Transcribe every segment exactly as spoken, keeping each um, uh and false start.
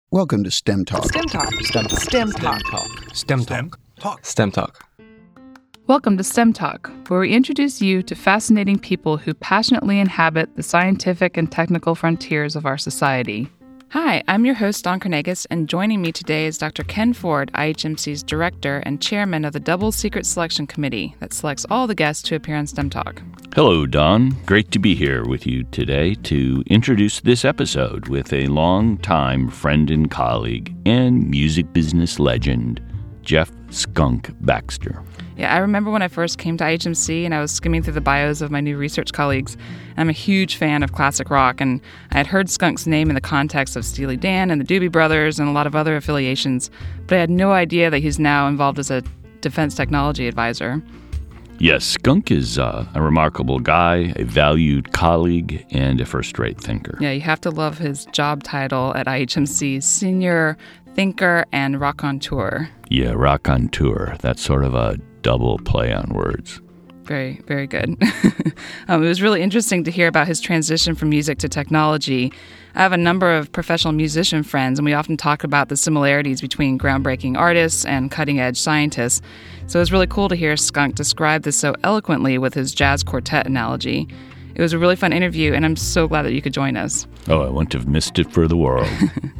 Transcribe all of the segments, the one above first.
Welcome to STEM Talk. STEM Talk. STEM Talk. STEM Talk. STEM Talk. Talk. STEM Talk. Welcome to STEM Talk, where we introduce you to fascinating people who passionately inhabit the scientific and technical frontiers of our society. Hi, I'm your host, Dawn Carnegas, and joining me today is Doctor Ken Ford, I H M C's director and chairman of the Double Secret Selection Committee that selects all the guests to appear on STEM Talk. Hello, Don. Great to be here with you today to introduce this episode with a longtime friend and colleague and music business legend, Jeff Skunk Baxter. Yeah, I remember when I first came to I H M C and I was skimming through the bios of my new research colleagues. I'm a huge fan of classic rock, and I had heard Skunk's name in the context of Steely Dan and the Doobie Brothers and a lot of other affiliations, but I had no idea that he's now involved as a defense technology advisor. Yes, Skunk is uh, a remarkable guy, a valued colleague, and a first-rate thinker. Yeah, you have to love his job title at I H M C, Senior Thinker and Raconteur. Yeah, Raconteur. That's sort of a double play on words. Very, very good. um, it was really interesting to hear about his transition from music to technology. I have a number of professional musician friends, and we often talk about the similarities between groundbreaking artists and cutting-edge scientists. So it was really cool to hear Skunk describe this so eloquently with his jazz quartet analogy. It was a really fun interview, and I'm so glad that you could join us. Oh, I wouldn't have missed it for the world.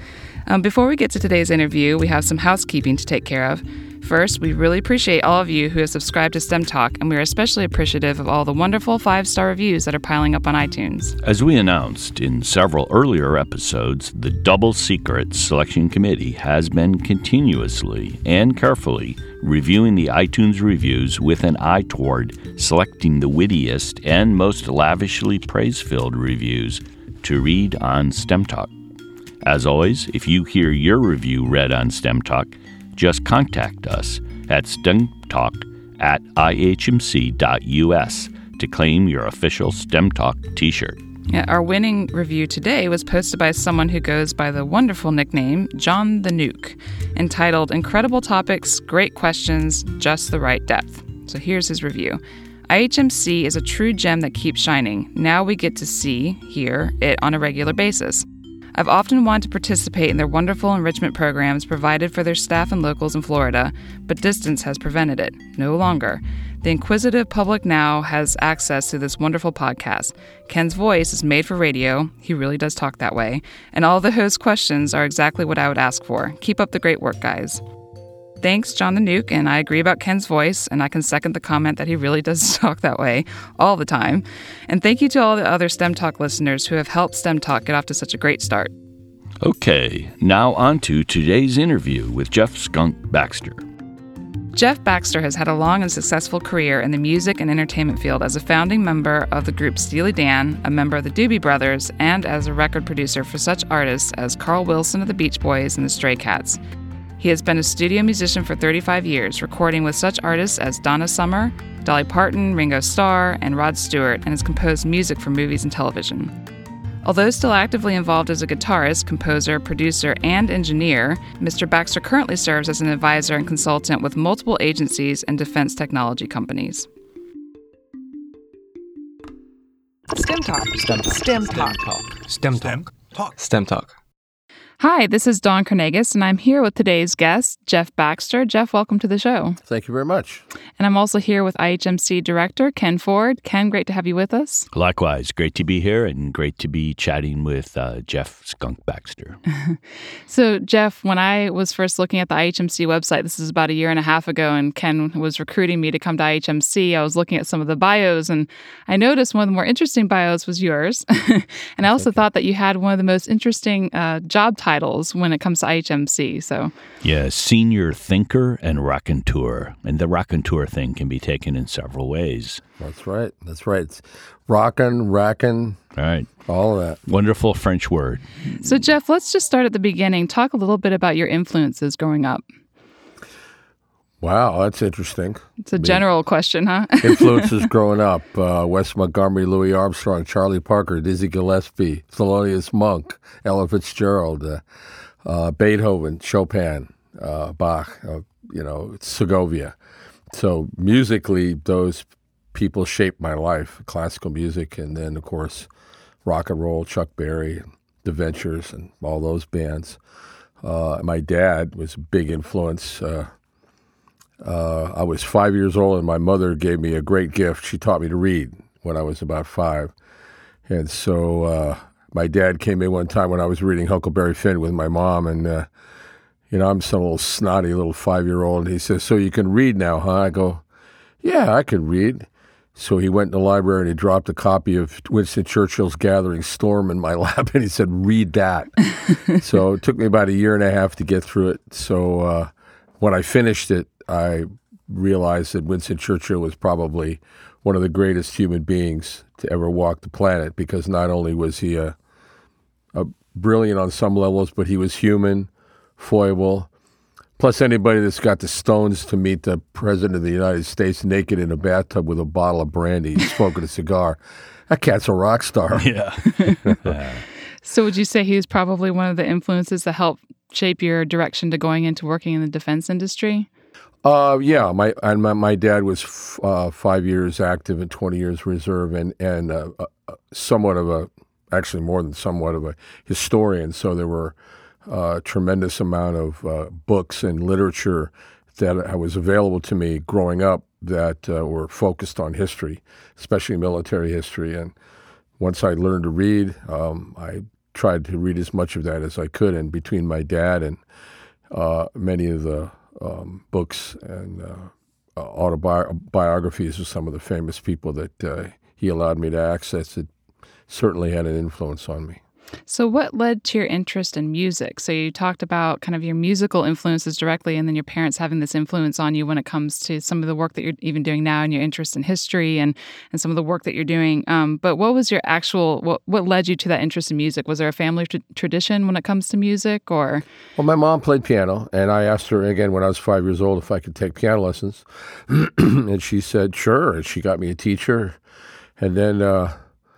um, before we get to today's interview, we have some housekeeping to take care of. First, we really appreciate all of you who have subscribed to STEM Talk, and we are especially appreciative of all the wonderful five-star reviews that are piling up on iTunes. As we announced in several earlier episodes, the Double Secret Selection Committee has been continuously and carefully reviewing the iTunes reviews with an eye toward selecting the wittiest and most lavishly praise-filled reviews to read on STEM Talk. As always, if you hear your review read on STEM Talk, just contact us at stemtalk at I H M C dot U S to claim your official STEM Talk t-shirt. Yeah, our winning review today was posted by someone who goes by the wonderful nickname John the Nuke, entitled Incredible Topics, Great Questions, Just the Right Depth. So here's his review. I H M C is a true gem that keeps shining. Now we get to see, hear it on a regular basis. I've often wanted to participate in their wonderful enrichment programs provided for their staff and locals in Florida, but distance has prevented it. No longer. The inquisitive public now has access to this wonderful podcast. Ken's voice is made for radio. He really does talk that way. And all the host questions are exactly what I would ask for. Keep up the great work, guys. Thanks, John the Nuke, and I agree about Ken's voice, and I can second the comment that he really does talk that way all the time. And thank you to all the other STEM Talk listeners who have helped STEM Talk get off to such a great start. Okay, now on to today's interview with Jeff Skunk Baxter. Jeff Baxter has had a long and successful career in the music and entertainment field as a founding member of the group Steely Dan, a member of the Doobie Brothers, and as a record producer for such artists as Carl Wilson of the Beach Boys and the Stray Cats. He has been a studio musician for thirty-five years, recording with such artists as Donna Summer, Dolly Parton, Ringo Starr, and Rod Stewart, and has composed music for movies and television. Although still actively involved as a guitarist, composer, producer, and engineer, Mister Baxter currently serves as an advisor and consultant with multiple agencies and defense technology companies. STEM Talk. STEM Talk. STEM Talk. STEM Talk. Talk. STEM Talk. Hi, this is Dawn Carnegas, and I'm here with today's guest, Jeff Baxter. Jeff, welcome to the show. Thank you very much. And I'm also here with I H M C Director Ken Ford. Ken, great to have you with us. Likewise, great to be here and great to be chatting with uh, Jeff Skunk Baxter. So, Jeff, when I was first looking at the I H M C website, this is about a year and a half ago, and Ken was recruiting me to come to I H M C, I was looking at some of the bios, and I noticed one of the more interesting bios was yours. And I also thought that you had one of the most interesting uh, job titles when it comes to I H M C. So, yeah, Senior Thinker and Raconteur. And the Raconteur thing can be taken in several ways. That's right. That's right. It's rockin', rackin', All right. all of that. Wonderful French word. so Jeff, let's just start at the beginning. Talk a little bit about your influences growing up. Wow, that's interesting. It's a general question, huh? Influences growing up, uh, Wes Montgomery, Louis Armstrong, Charlie Parker, Dizzy Gillespie, Thelonious Monk, Ella Fitzgerald, uh, uh, Beethoven, Chopin, uh, Bach, uh, you know, Segovia. So musically, those people shaped my life, classical music, and then, of course, rock and roll, Chuck Berry, The Ventures, and all those bands. Uh, my dad was a big influence. Uh, uh, I was five years old, and my mother gave me a great gift. She taught me to read when I was about five. And so uh, my dad came in one time when I was reading Huckleberry Finn with my mom, and, uh, you know, I'm some little snotty little five-year-old, and he says, "So you can read now, huh?" I go, "Yeah, I can read." So he went in the library and he dropped a copy of Winston Churchill's Gathering Storm in my lap, and he said, "Read that." So it took me about a year and a half to get through it. So uh, when I finished it, I realized that Winston Churchill was probably one of the greatest human beings to ever walk the planet, because not only was he a, a brilliant on some levels, but he was human, foible. Plus, anybody that's got the stones to meet the President of the United States naked in a bathtub with a bottle of brandy, smoking a cigar, that cat's a rock star. Yeah. So would you say he was probably one of the influences that helped shape your direction to going into working in the defense industry? Uh, yeah, my and my, my dad was f- uh, five years active and twenty years reserve, and and uh, uh, somewhat of a, actually more than somewhat of a historian. So there were a tremendous amount of uh, books and literature that was available to me growing up that uh, were focused on history, especially military history. And once I learned to read, um, I tried to read as much of that as I could. And between my dad and uh, many of the um, books and uh, autobiographies of some of the famous people that uh, he allowed me to access, it certainly had an influence on me. So what led to your interest in music? So you talked about kind of your musical influences directly, and then your parents having this influence on you when it comes to some of the work that you're even doing now and your interest in history and, and some of the work that you're doing. Um, but what was your actual, what, what led you to that interest in music? Was there a family t- tradition when it comes to music, or? Well, my mom played piano, and I asked her again when I was five years old if I could take piano lessons. And she said, sure. And she got me a teacher. And then, uh,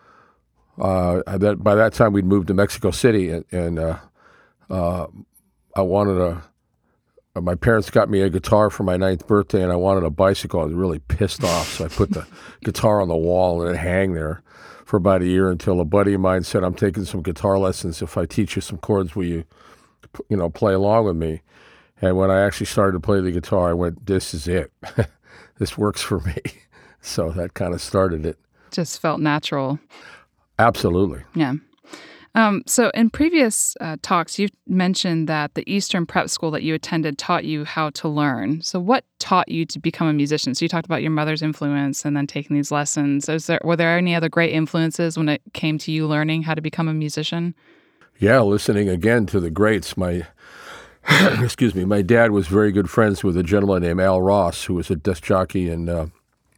Uh, that by that time we'd moved to Mexico City, and, and uh, uh, I wanted a. Uh, my parents got me a guitar for my ninth birthday, and I wanted a bicycle. I was really pissed off, so I put the guitar on the wall and it hang there for about a year until a buddy of mine said, "I'm taking some guitar lessons. If I teach you some chords, will you, you know, play along with me?" And when I actually started to play the guitar, I went, "This is it. This works for me." So that kind of started it. Just felt natural. Absolutely. Yeah. Um, so in previous uh, talks, you've mentioned that the Eastern prep school that you attended taught you how to learn. So what taught you to become a musician? So you talked about your mother's influence and then taking these lessons. Is there, were there any other great influences when it came to you learning how to become a musician? Yeah, listening again to the greats. My, excuse me, my dad was very good friends with a gentleman named Al Ross, who was a disc jockey in uh,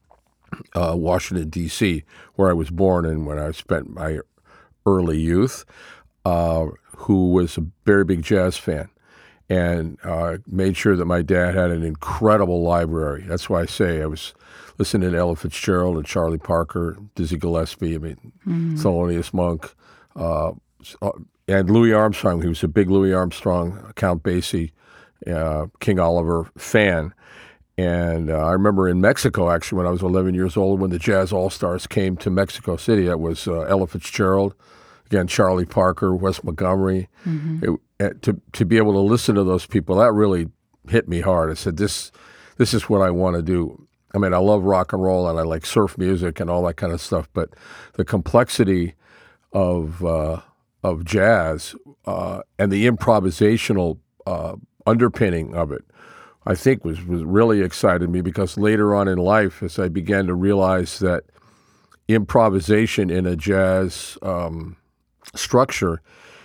Uh, Washington, D C, where I was born and when I spent my early youth, uh, who was a very big jazz fan, and uh, made sure that my dad had an incredible library. That's why I say I was listening to Ella Fitzgerald and Charlie Parker, Dizzy Gillespie, I mean, mm-hmm. Thelonious Monk, uh, and Louis Armstrong. He was a big Louis Armstrong, Count Basie, uh, King Oliver fan. And uh, I remember in Mexico, actually, when I was eleven years old, when the Jazz All-Stars came to Mexico City, that was uh, Ella Fitzgerald, again, Charlie Parker, Wes Montgomery. Mm-hmm. It, uh, to to be able to listen to those people, that really hit me hard. I said, this, this is what I want to do. I mean, I love rock and roll, and I like surf music and all that kind of stuff, but the complexity of, uh, of jazz uh, and the improvisational uh, underpinning of it, I think was, was really excited me, because later on in life, as I began to realize that improvisation in a jazz um, structure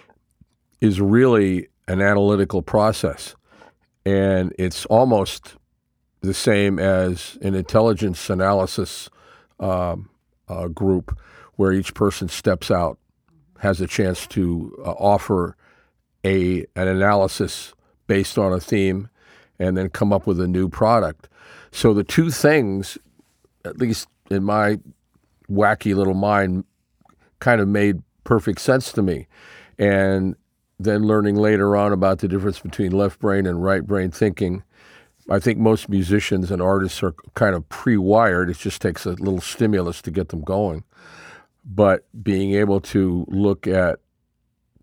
is really an analytical process. And it's almost the same as an intelligence analysis um, uh, group where each person steps out, has a chance to uh, offer a an analysis based on a theme, and then come up with a new product. So the two things, at least in my wacky little mind, kind of made perfect sense to me. And then learning later on about the difference between left brain and right brain thinking, I think most musicians and artists are kind of pre-wired. It just takes a little stimulus to get them going. But being able to look at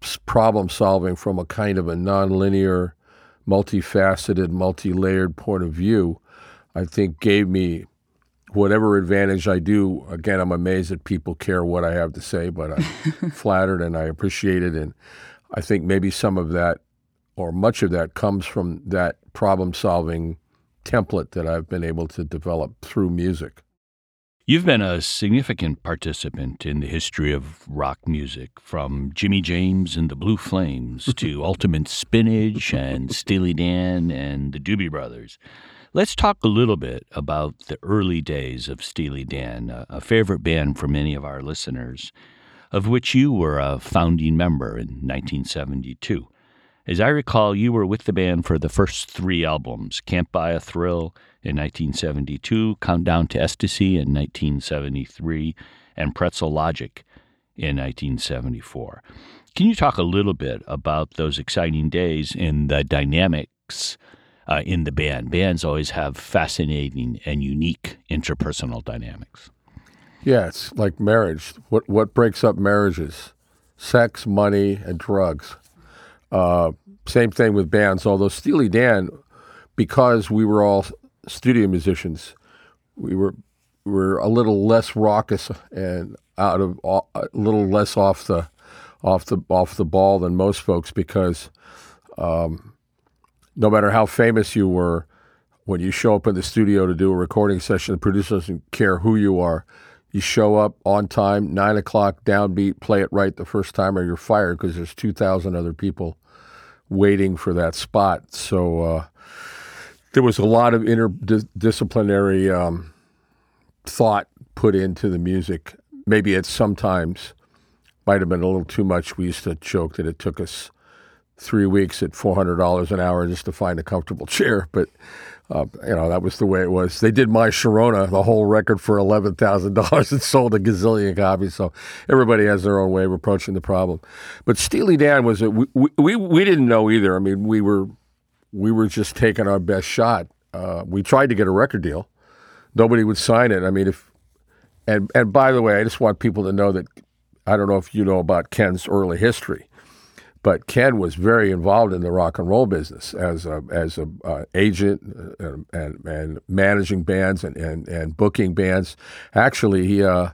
s- problem solving from a kind of a nonlinear, multifaceted, multi-layered point of view, I think gave me whatever advantage I do. Again, I'm amazed that people care what I have to say, but I'm flattered and I appreciate it. And I think maybe some of that, or much of that, comes from that problem-solving template that I've been able to develop through music. You've been a significant participant in the history of rock music, from Jimmy James and the Blue Flames to Ultimate Spinach and Steely Dan and the Doobie Brothers. Let's talk a little bit about the early days of Steely Dan, a, a favorite band for many of our listeners, of which you were a founding member in nineteen seventy-two. As I recall, you were with the band for the first three albums, Can't Buy a Thrill in nineteen seventy-two, Countdown to Ecstasy in nineteen seventy-three, and Pretzel Logic in nineteen seventy-four. Can you talk a little bit about those exciting days and the dynamics uh, in the band? Bands always have fascinating and unique interpersonal dynamics. Yeah, it's like marriage. What what breaks up marriages? Sex, money, and drugs. Uh, same thing with bands, although Steely Dan, because we were all studio musicians, we were we were a little less raucous and out of a little less off the off the off the ball than most folks, because um, no matter how famous you were, when you show up in the studio to do a recording session, the producer doesn't care who you are. You show up on time, nine o'clock, downbeat, play it right the first time, or you're fired, because there's two thousand other people waiting for that spot. So uh, there was a lot of interdisciplinary um, thought put into the music. Maybe it sometimes might have been a little too much. We used to joke that it took us three weeks at four hundred dollars an hour just to find a comfortable chair, but uh, you know, that was the way it was. They did My Sharona, the whole record, for eleven thousand dollars. It sold a gazillion copies, so everybody has their own way of approaching the problem. But Steely Dan was a, we, we we didn't know either. I mean, we were we were just taking our best shot. Uh, we tried to get a record deal. Nobody would sign it. I mean, if and and by the way, I just want people to know that I don't know if you know about Ken's early history, but Ken was very involved in the rock and roll business as a as a uh, agent and, and and managing bands and, and, and booking bands. Actually, he uh,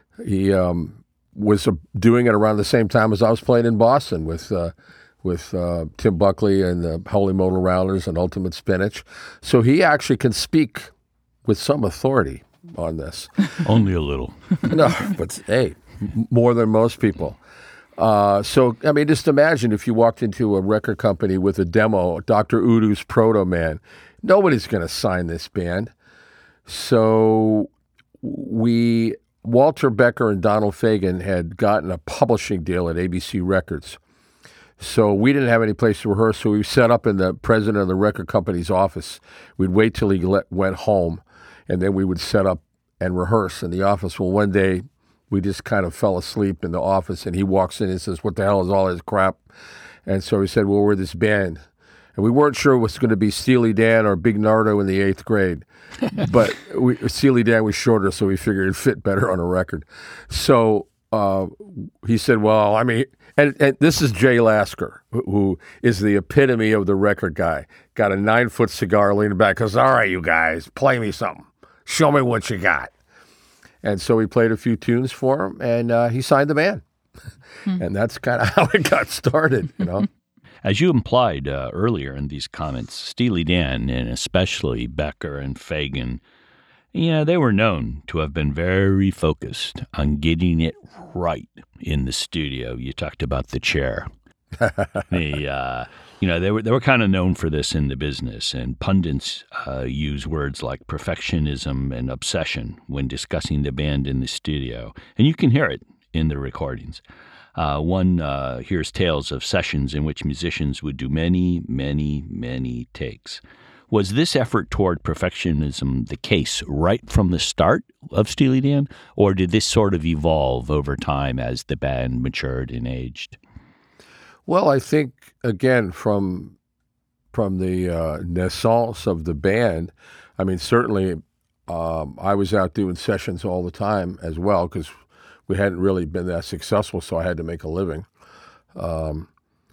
he um, was uh, doing it around the same time as I was playing in Boston with uh, with uh, Tim Buckley and the Holy Motor Rounders and Ultimate Spinach. So he actually can speak with some authority on this. Only a little. No, but hey, more than most people. Uh, so, I mean, just imagine if you walked into a record company with a demo, Doctor Udu's Proto Man. Nobody's going to sign this band. So we, Walter Becker and Donald Fagen had gotten a publishing deal at A B C Records. So we didn't have any place to rehearse, so we set up in the president of the record company's office. We'd wait till he let, went home, and then we would set up and rehearse in the office. Well, one day, we just kind of fell asleep in the office, and he walks in and says, "What the hell is all this crap?" And so he said, "Well, we're this band." And we weren't sure it was going to be Steely Dan or Big Nardo in the eighth grade. But we, Steely Dan was shorter, so we figured it'd fit better on a record. So uh, he said, well, I mean, and, and this is Jay Lasker, who, who is the epitome of the record guy. Got a nine-foot cigar leaning back, goes, "All right, you guys, play me something. Show me what you got." And so we played a few tunes for him, and uh, he signed the band. Hmm. And that's kind of how it got started, you know. As you implied uh, earlier in these comments, Steely Dan, and especially Becker and Fagen, yeah, they were known to have been very focused on getting it right in the studio. You talked about the chair. the, uh, you know, they were they were kind of known for this in the business, and pundits uh, use words like perfectionism and obsession when discussing the band in the studio, and you can hear it in the recordings. Uh, one uh, hears tales of sessions in which musicians would do many, many, many takes. Was this effort toward perfectionism the case right from the start of Steely Dan, or did this sort of evolve over time as the band matured and aged? Well, I think, again, from from the uh, naissance of the band, I mean, certainly um, I was out doing sessions all the time as well, because we hadn't really been that successful, so I had to make a living. Um,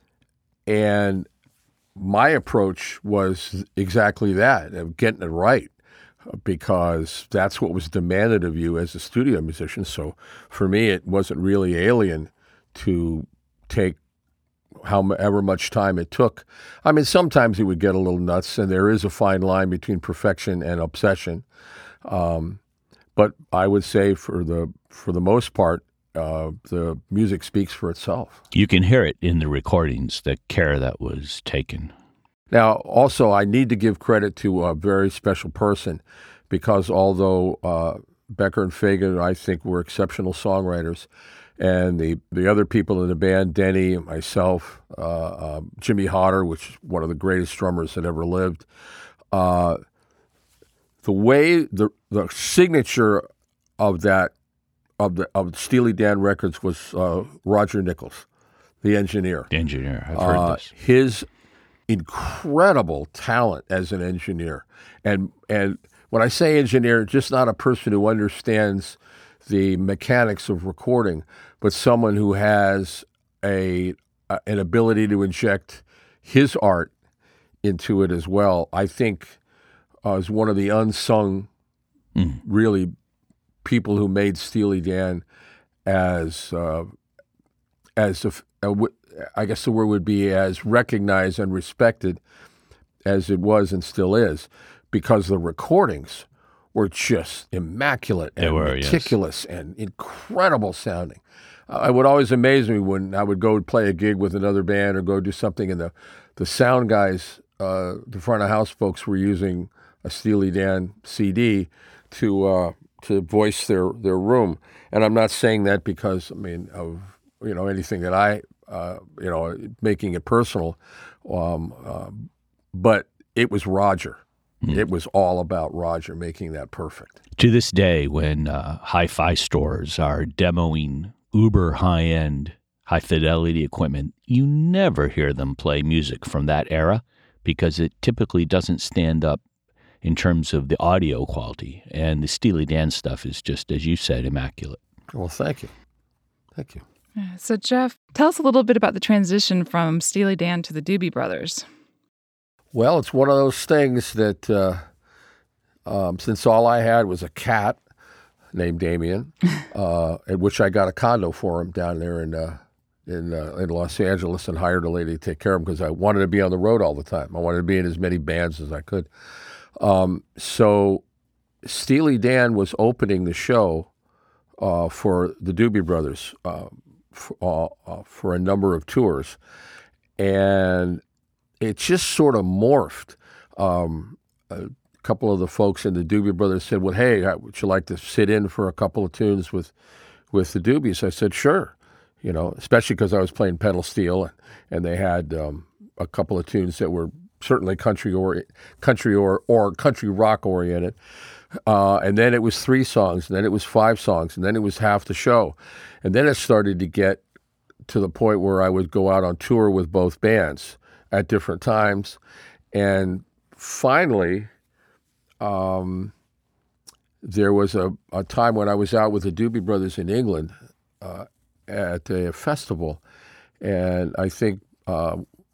and my approach was exactly that, of getting it right, because that's what was demanded of you as a studio musician. So for me, it wasn't really alien to take however much time it took. I mean, sometimes it would get a little nuts, and there is a fine line between perfection and obsession. Um, but I would say for the for the most part, uh, the music speaks for itself. You can hear it in the recordings, the care that was taken. Now, also, I need to give credit to a very special person, because although uh, Becker and Fagan, I think, were exceptional songwriters, and the, the other people in the band, Denny, myself, uh, uh, Jimmy Hodder, which is one of the greatest drummers that ever lived, uh, the way the the signature of that of the of Steely Dan records was uh, Roger Nichols, the engineer. The engineer, I've heard uh, this. His incredible talent as an engineer, and and when I say engineer, just not a person who understands the mechanics of recording, but someone who has a, a an ability to inject his art into it as well. I think uh, is one of the unsung, mm. really, people who made Steely Dan as uh, as a, a, I guess the word would be as recognized and respected as it was and still is, because the recordings were just immaculate and were, meticulous yes. and incredible sounding. Uh, it would always amaze me when I would go play a gig with another band or go do something, and the, the sound guys, uh, the front of house folks, were using a Steely Dan C D to uh, to voice their, their room. And I'm not saying that because, I mean, of you know anything that I, uh, you know, making it personal, um, uh, but it was Roger. Mm. It was all about Roger making that perfect. To this day, when uh, hi-fi stores are demoing uber high-end, high-fidelity equipment, you never hear them play music from that era because it typically doesn't stand up in terms of the audio quality. And the Steely Dan stuff is just, as you said, immaculate. Well, thank you. Thank you. So, Jeff, tell us a little bit about the transition from Steely Dan to the Doobie Brothers. Well, it's one of those things that uh, um, since all I had was a cat named Damien, uh, at which I got a condo for him down there in uh, in uh, in Los Angeles, and hired a lady to take care of him because I wanted to be on the road all the time. I wanted to be in as many bands as I could. Um, so Steely Dan was opening the show uh, for the Doobie Brothers uh, for, uh, uh, for a number of tours, and it just sort of morphed. Um, a couple of the folks in the Doobie Brothers said, well, hey, would you like to sit in for a couple of tunes with with the Doobies? I said, sure. You know, especially because I was playing pedal steel, and, and they had um, a couple of tunes that were certainly country or country or, or country rock oriented. Uh, and then it was three songs, and then it was five songs, and then it was half the show. And then it started to get to the point where I would go out on tour with both bands at different times. And finally, um, there was a, a time when I was out with the Doobie Brothers in England uh, at a festival, and I think uh,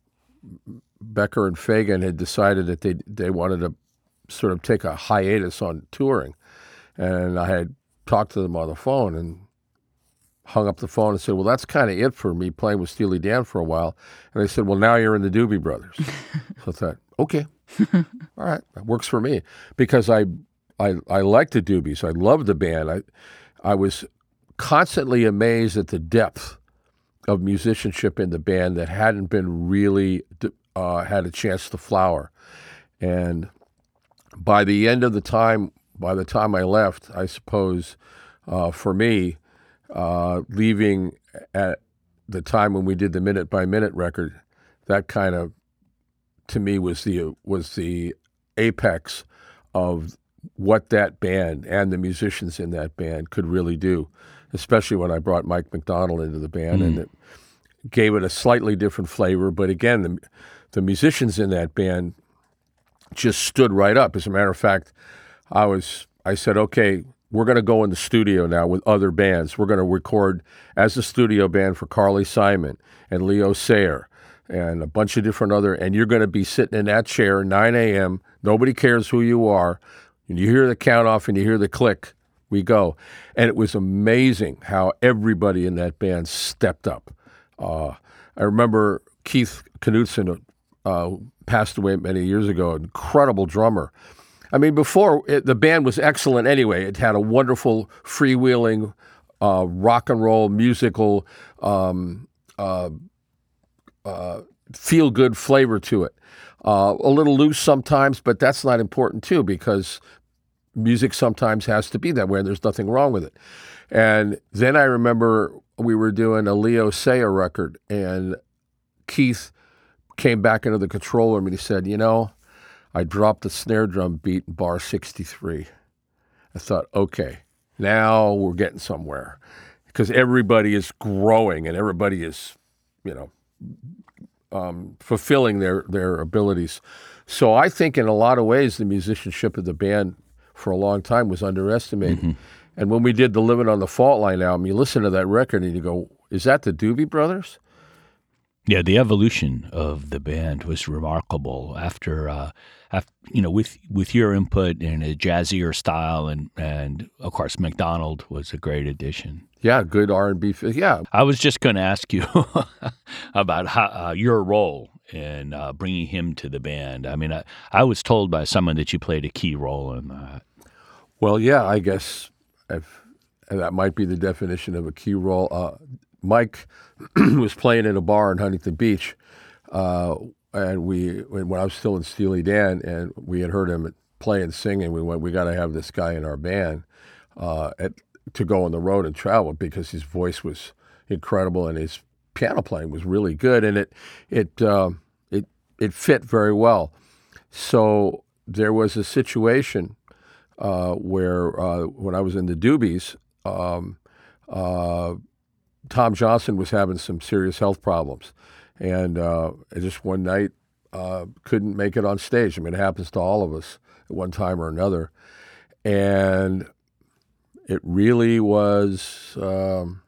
Becker and Fagan had decided that they they wanted to sort of take a hiatus on touring. And I had talked to them on the phone and hung up the phone and said, well, that's kind of it for me playing with Steely Dan for a while. And they said, well, now you're in the Doobie Brothers. So I thought, okay, all right, that works for me. Because I I, I liked the Doobies. I loved the band. I I was constantly amazed at the depth of musicianship in the band that hadn't been really uh, had a chance to flower. And by the end of the time, by the time I left, I suppose, uh, for me, uh, leaving at the time when we did the Minute by Minute record, that kind of, to me, was the was the apex of what that band and the musicians in that band could really do, especially when I brought Mike McDonald into the band, mm. and it gave it a slightly different flavor. But again, the, the musicians in that band just stood right up. As a matter of fact, I was I said, okay, we're going to go in the studio now with other bands. We're going to record as a studio band for Carly Simon and Leo Sayer and a bunch of different other, and you're going to be sitting in that chair, nine a.m., nobody cares who you are, and you hear the count off and you hear the click, we go. And it was amazing how everybody in that band stepped up. Uh, I remember Keith Knudsen, uh, passed away many years ago, an incredible drummer. I mean, before, it, the band was excellent anyway. It had a wonderful freewheeling, uh, rock and roll, musical, um, uh, uh, feel-good flavor to it. Uh, a little loose sometimes, but that's not important too, because music sometimes has to be that way, and there's nothing wrong with it. And then I remember we were doing a Leo Sayer record, and Keith came back into the control room and he said, you know, I dropped the snare drum beat in bar sixty-three. I thought, okay, now we're getting somewhere, because everybody is growing and everybody is, you know, um, fulfilling their, their abilities. So I think in a lot of ways the musicianship of the band for a long time was underestimated. Mm-hmm. And when we did the Living on the Fault Line album, you listen to that record and you go, is that the Doobie Brothers? Yeah, the evolution of the band was remarkable. After, uh, after you know, with with your input in a jazzier style, and and of course McDonald was a great addition. Yeah, good R and B. Yeah, I was just going to ask you about how, uh, your role in uh, bringing him to the band. I mean, I, I was told by someone that you played a key role in that. Well, yeah, I guess if, that might be the definition of a key role. Uh, Mike was playing in a bar in Huntington Beach, uh, and we when I was still in Steely Dan, and we had heard him play and sing, and we went, we got to have this guy in our band uh, at, to go on the road and travel, because his voice was incredible and his piano playing was really good, and it it uh, it it fit very well. So there was a situation uh, where uh, when I was in the Doobies, um, uh, Tom Johnson was having some serious health problems, and uh, just one night uh, couldn't make it on stage. I mean, it happens to all of us at one time or another, and it really was um,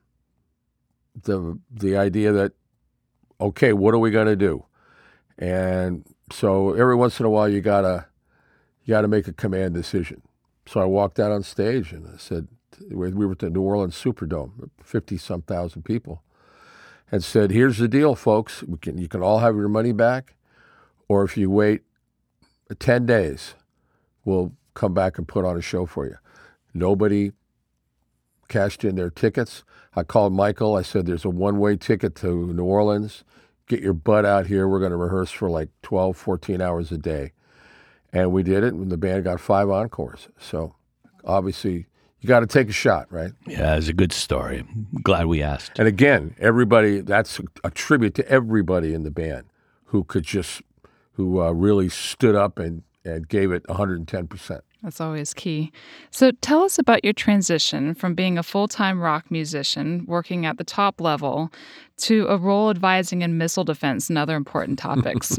the the idea that, okay, what are we going to do? And so every once in a while, you gotta you gotta make a command decision. So I walked out on stage and I said, we were at the New Orleans Superdome, fifty-some thousand people, and said, here's the deal, folks. We can, you can all have your money back, or if you wait ten days, we'll come back and put on a show for you. Nobody cashed in their tickets. I called Michael. I said, there's a one-way ticket to New Orleans. Get your butt out here. We're going to rehearse for like twelve, fourteen hours a day. And we did it, and the band got five encores. So obviously, you got to take a shot, right? Yeah, it's a good story. Glad we asked. And again, everybody, that's a, a tribute to everybody in the band who could just, who uh, really stood up and, and gave it one hundred ten percent. That's always key. So tell us about your transition from being a full-time rock musician working at the top level to a role advising in missile defense and other important topics.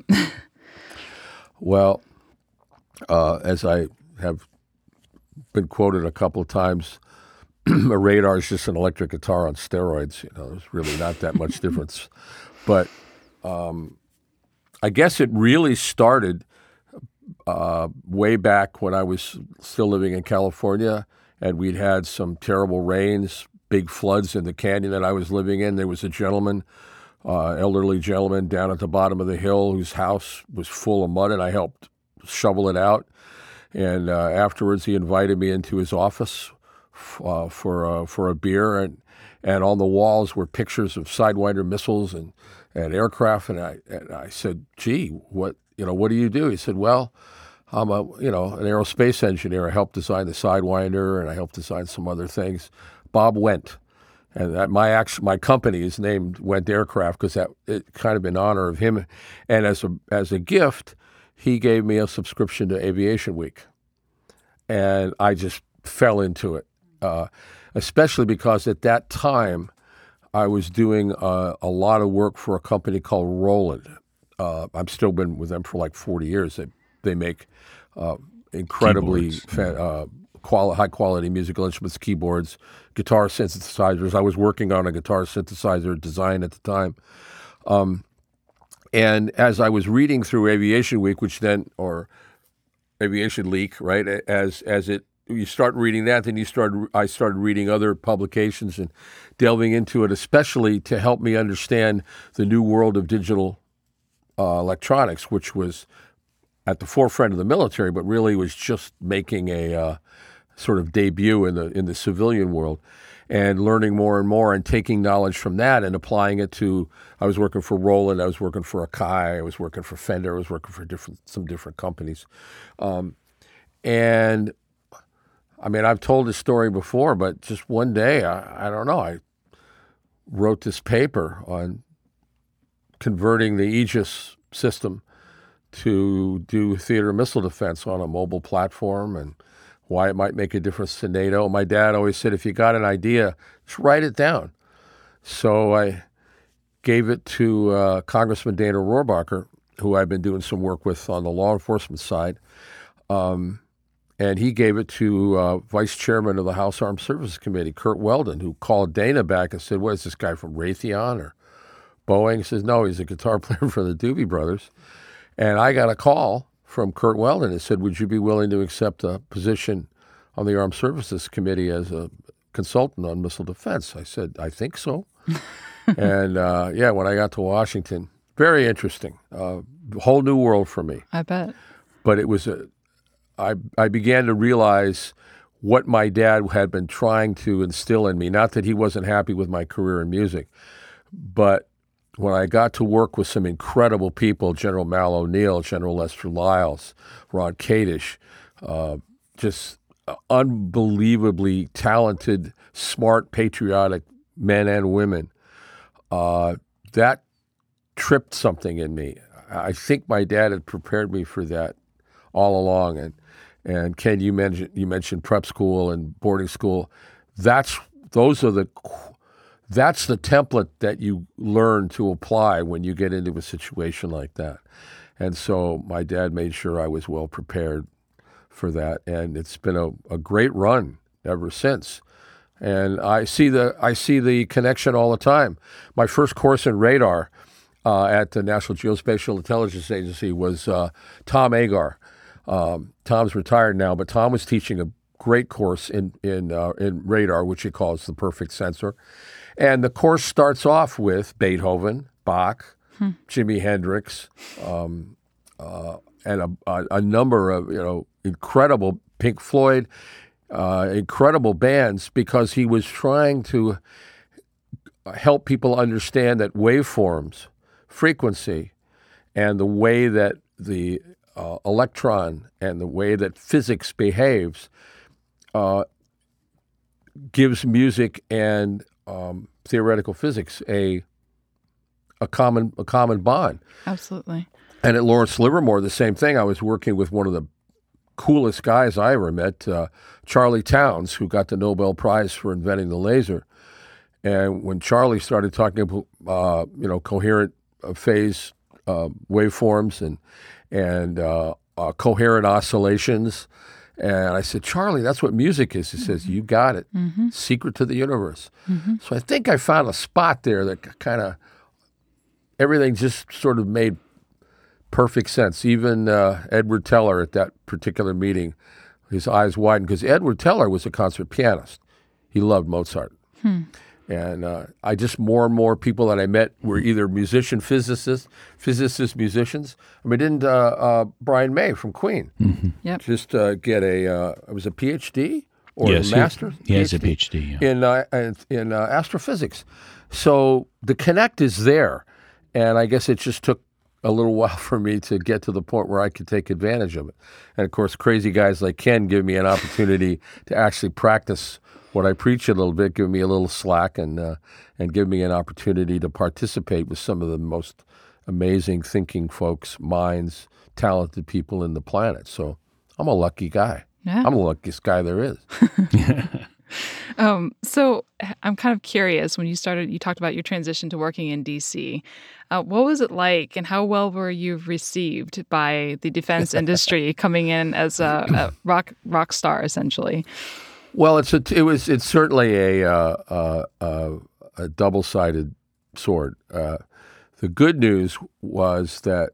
Well, uh, as I have been quoted a couple of times, a radar is just an electric guitar on steroids. You know, there's really not that much difference. But um, I guess it really started uh, way back when I was still living in California, and we'd had some terrible rains, big floods in the canyon that I was living in. There was a gentleman, uh, elderly gentleman down at the bottom of the hill whose house was full of mud, and I helped shovel it out. And uh, afterwards, he invited me into his office uh, for uh, for a beer, and and on the walls were pictures of Sidewinder missiles and, and aircraft. And I and I said, "Gee, what you know? What do you do?" He said, "Well, I'm a you know an aerospace engineer. I helped design the Sidewinder, and I helped design some other things." Bob Wendt, and that my act- my company is named Wendt Aircraft because that it kind of in honor of him. And as a as a gift, he gave me a subscription to Aviation Week, and I just fell into it, uh, especially because at that time I was doing uh, a lot of work for a company called Roland. Uh, I've still been with them for like forty years. They they make uh, incredibly fa- uh, quali- high-quality musical instruments, keyboards, guitar synthesizers. I was working on a guitar synthesizer design at the time. Um, and as I was reading through Aviation Week, which then, or Aviation Leak, right, as as it, you start reading that, then you start, I started reading other publications and delving into it, especially to help me understand the new world of digital uh, electronics, which was at the forefront of the military, but really was just making a uh, sort of debut in the in the civilian world, and learning more and more and taking knowledge from that and applying it to. I was working for Roland, I was working for Akai, I was working for Fender, I was working for different some different companies, um, and I mean I've told this story before, but just one day I, I don't know I wrote this paper on converting the Aegis system to do theater missile defense on a mobile platform and why it might make a difference to NATO. My dad always said, if you got an idea, just write it down. So I gave it to uh, Congressman Dana Rohrabacher, who I've been doing some work with on the law enforcement side. Um, and he gave it to uh, Vice Chairman of the House Armed Services Committee, Kurt Weldon, who called Dana back and said, what is this guy from Raytheon or Boeing? He says, no, he's a guitar player for the Doobie Brothers. And I got a call from Kurt Weldon and said, would you be willing to accept a position on the Armed Services Committee as a consultant on missile defense? I said, I think so. and uh, yeah, when I got to Washington, very interesting. Uh, whole new world for me. I bet. But it was a, I, I began to realize what my dad had been trying to instill in me. Not that he wasn't happy with my career in music, but when I got to work with some incredible people, General Mal O'Neill, General Lester Lyles, Ron Kadish, uh, just unbelievably talented, smart, patriotic men and women, uh, that tripped something in me. I think my dad had prepared me for that all along. And and Ken, you mentioned you mentioned prep school and boarding school. That's those are the That's the template that you learn to apply when you get into a situation like that. And so my dad made sure I was well prepared for that. And it's been a, a great run ever since. And I see the I see the connection all the time. My first course in radar uh, at the National Geospatial Intelligence Agency was uh, Tom Agar. Um, Tom's retired now, but Tom was teaching a great course in, in, uh, in radar, which he calls the perfect sensor. And the course starts off with Beethoven, Bach, hmm. Jimi Hendrix, um, uh, and a, a, a number of you know incredible Pink Floyd, uh, incredible bands, because he was trying to help people understand that waveforms, frequency, and the way that the uh, electron and the way that physics behaves uh, gives music and Um, theoretical physics a a common a common bond. Absolutely. And at Lawrence Livermore, the same thing. I was working with one of the coolest guys I ever met, uh, Charlie Towns, who got the Nobel Prize for inventing the laser. And when Charlie started talking about uh, you know coherent uh, phase uh, waveforms and and uh, uh, coherent oscillations. And I said, Charlie, that's what music is. He mm-hmm. says, you got it. Mm-hmm. Secret to the universe. Mm-hmm. So I think I found a spot there that kind of, everything just sort of made perfect sense. Even uh, Edward Teller at that particular meeting, his eyes widened, because Edward Teller was a concert pianist. He loved Mozart. Hmm. And uh, I just, more and more people that I met were either musician, physicists, physicists, musicians. I mean, didn't uh, uh, Brian May from Queen mm-hmm. yep. just uh, get a, uh, it was a P H D or yes, a master's? He, he has a P H D, yeah. In, uh, in, in uh, astrophysics. So the connect is there. And I guess it just took a little while for me to get to the point where I could take advantage of it. And of course, crazy guys like Ken give me an opportunity to actually practice what I preach a little bit, give me a little slack, and uh, and give me an opportunity to participate with some of the most amazing thinking folks, minds, talented people in the planet. So I'm a lucky guy. Yeah. I'm the luckiest guy there is. Um, so I'm kind of curious, when you started, you talked about your transition to working in D C. Uh, what was it like, and how well were you received by the defense industry coming in as a, a rock rock star, essentially? Well, it's a, it was it's certainly a uh, uh, a double-sided sword. Uh, the good news was that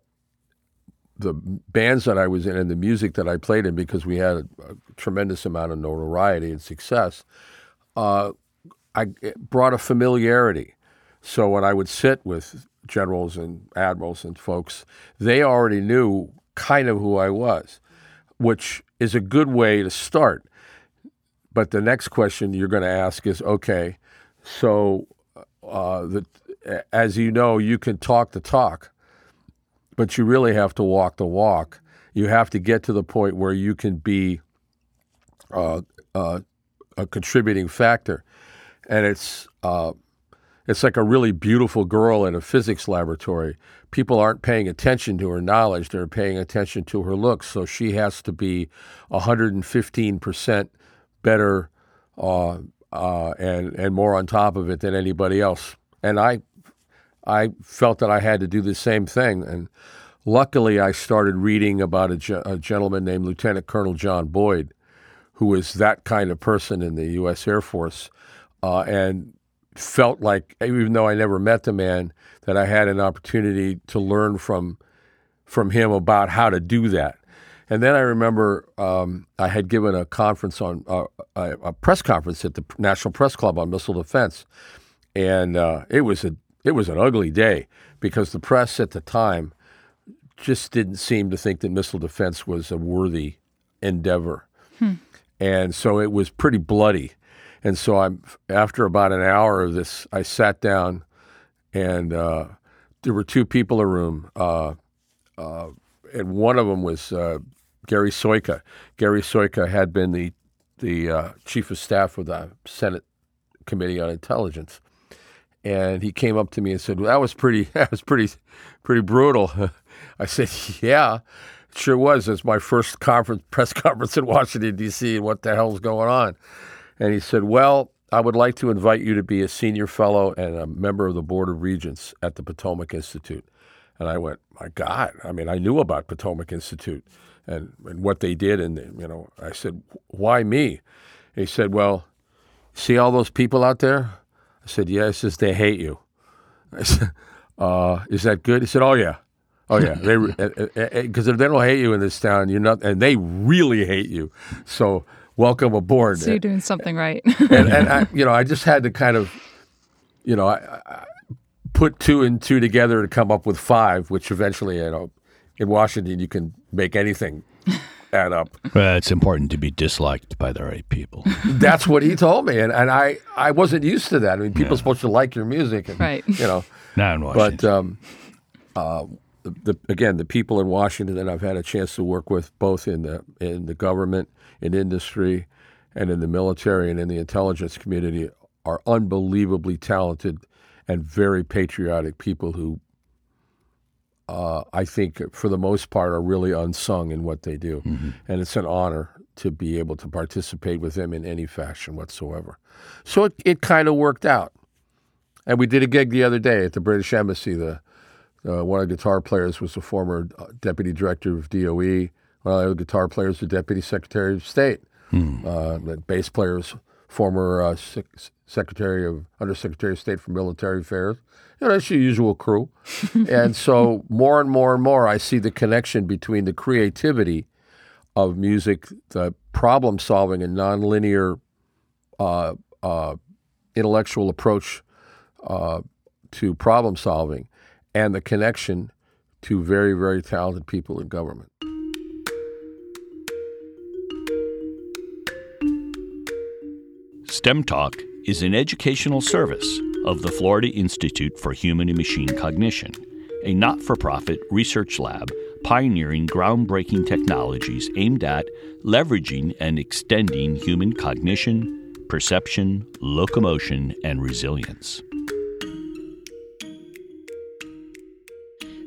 the bands that I was in and the music that I played in, because we had a, a tremendous amount of notoriety and success, uh, I it brought a familiarity. So when I would sit with generals and admirals and folks, they already knew kind of who I was, which is a good way to start. But the next question you're going to ask is, okay, so uh, the, as you know, you can talk the talk, but you really have to walk the walk. You have to get to the point where you can be uh, uh, a contributing factor. And it's uh, it's like a really beautiful girl in a physics laboratory. People aren't paying attention to her knowledge. They're paying attention to her looks. So she has to be one hundred fifteen percent better uh, uh, and and more on top of it than anybody else. And I I felt that I had to do the same thing. And luckily, I started reading about a, ge- a gentleman named Lieutenant Colonel John Boyd, who was that kind of person in the U S Air Force, uh, and felt like, even though I never met the man, that I had an opportunity to learn from from him about how to do that. And then I remember um, I had given a conference on uh, a, a press conference at the National Press Club on missile defense, and uh, it was a it was an ugly day because the press at the time just didn't seem to think that missile defense was a worthy endeavor, hmm. and so it was pretty bloody. And so I'm after about an hour of this, I sat down, and uh, there were two people in the room, uh, uh, and one of them was uh, Gary Soika. Gary Soika had been the the uh, chief of staff of the Senate Committee on Intelligence, and he came up to me and said, "Well, that was pretty. That was pretty, pretty brutal." I said, "Yeah, it sure was. It's my first conference, press conference in Washington D C, and what the hell's going on?" And he said, "Well, I would like to invite you to be a senior fellow and a member of the Board of Regents at the Potomac Institute." And I went, "My God!" I mean, I knew about Potomac Institute and, and what they did, and you know, I said, "Why me?" And he said, "Well, see all those people out there?" I said, "Yeah." He says, "They hate you." I said, uh, "Is that good?" He said, "Oh yeah, oh yeah." They because if they don't hate you in this town, you're not, and they really hate you. So welcome aboard. So you're doing something right. and, and I, you know, I just had to kind of, you know, I, I put two and two together to come up with five, which eventually, you know, in Washington you can make anything add up. Well, it's important to be disliked by the right people. That's what he told me, and, and I, I wasn't used to that. I mean, people Yeah. are supposed to like your music, and, Right. you know. Not in Washington. But um, uh, the, the, again, the people in Washington that I've had a chance to work with, both in the in the government, in industry, and in the military and in the intelligence community, are unbelievably talented and very patriotic people who uh, I think, for the most part, are really unsung in what they do. Mm-hmm. And it's an honor to be able to participate with them in any fashion whatsoever. So it, it kind of worked out. And we did a gig the other day at the British Embassy. The uh, one of the guitar players was the former deputy director of D O E. One of the other guitar players, the deputy secretary of state. Hmm. Uh, the bass player was former uh, sec- secretary of undersecretary of state for military affairs. You know, that's your usual crew. And so more and more and more, I see the connection between the creativity of music, the problem solving and nonlinear uh, uh, intellectual approach uh, to problem solving, and the connection to very, very talented people in government. STEM Talk is an educational service of the Florida Institute for Human and Machine Cognition, a not-for-profit research lab pioneering groundbreaking technologies aimed at leveraging and extending human cognition, perception, locomotion, and resilience.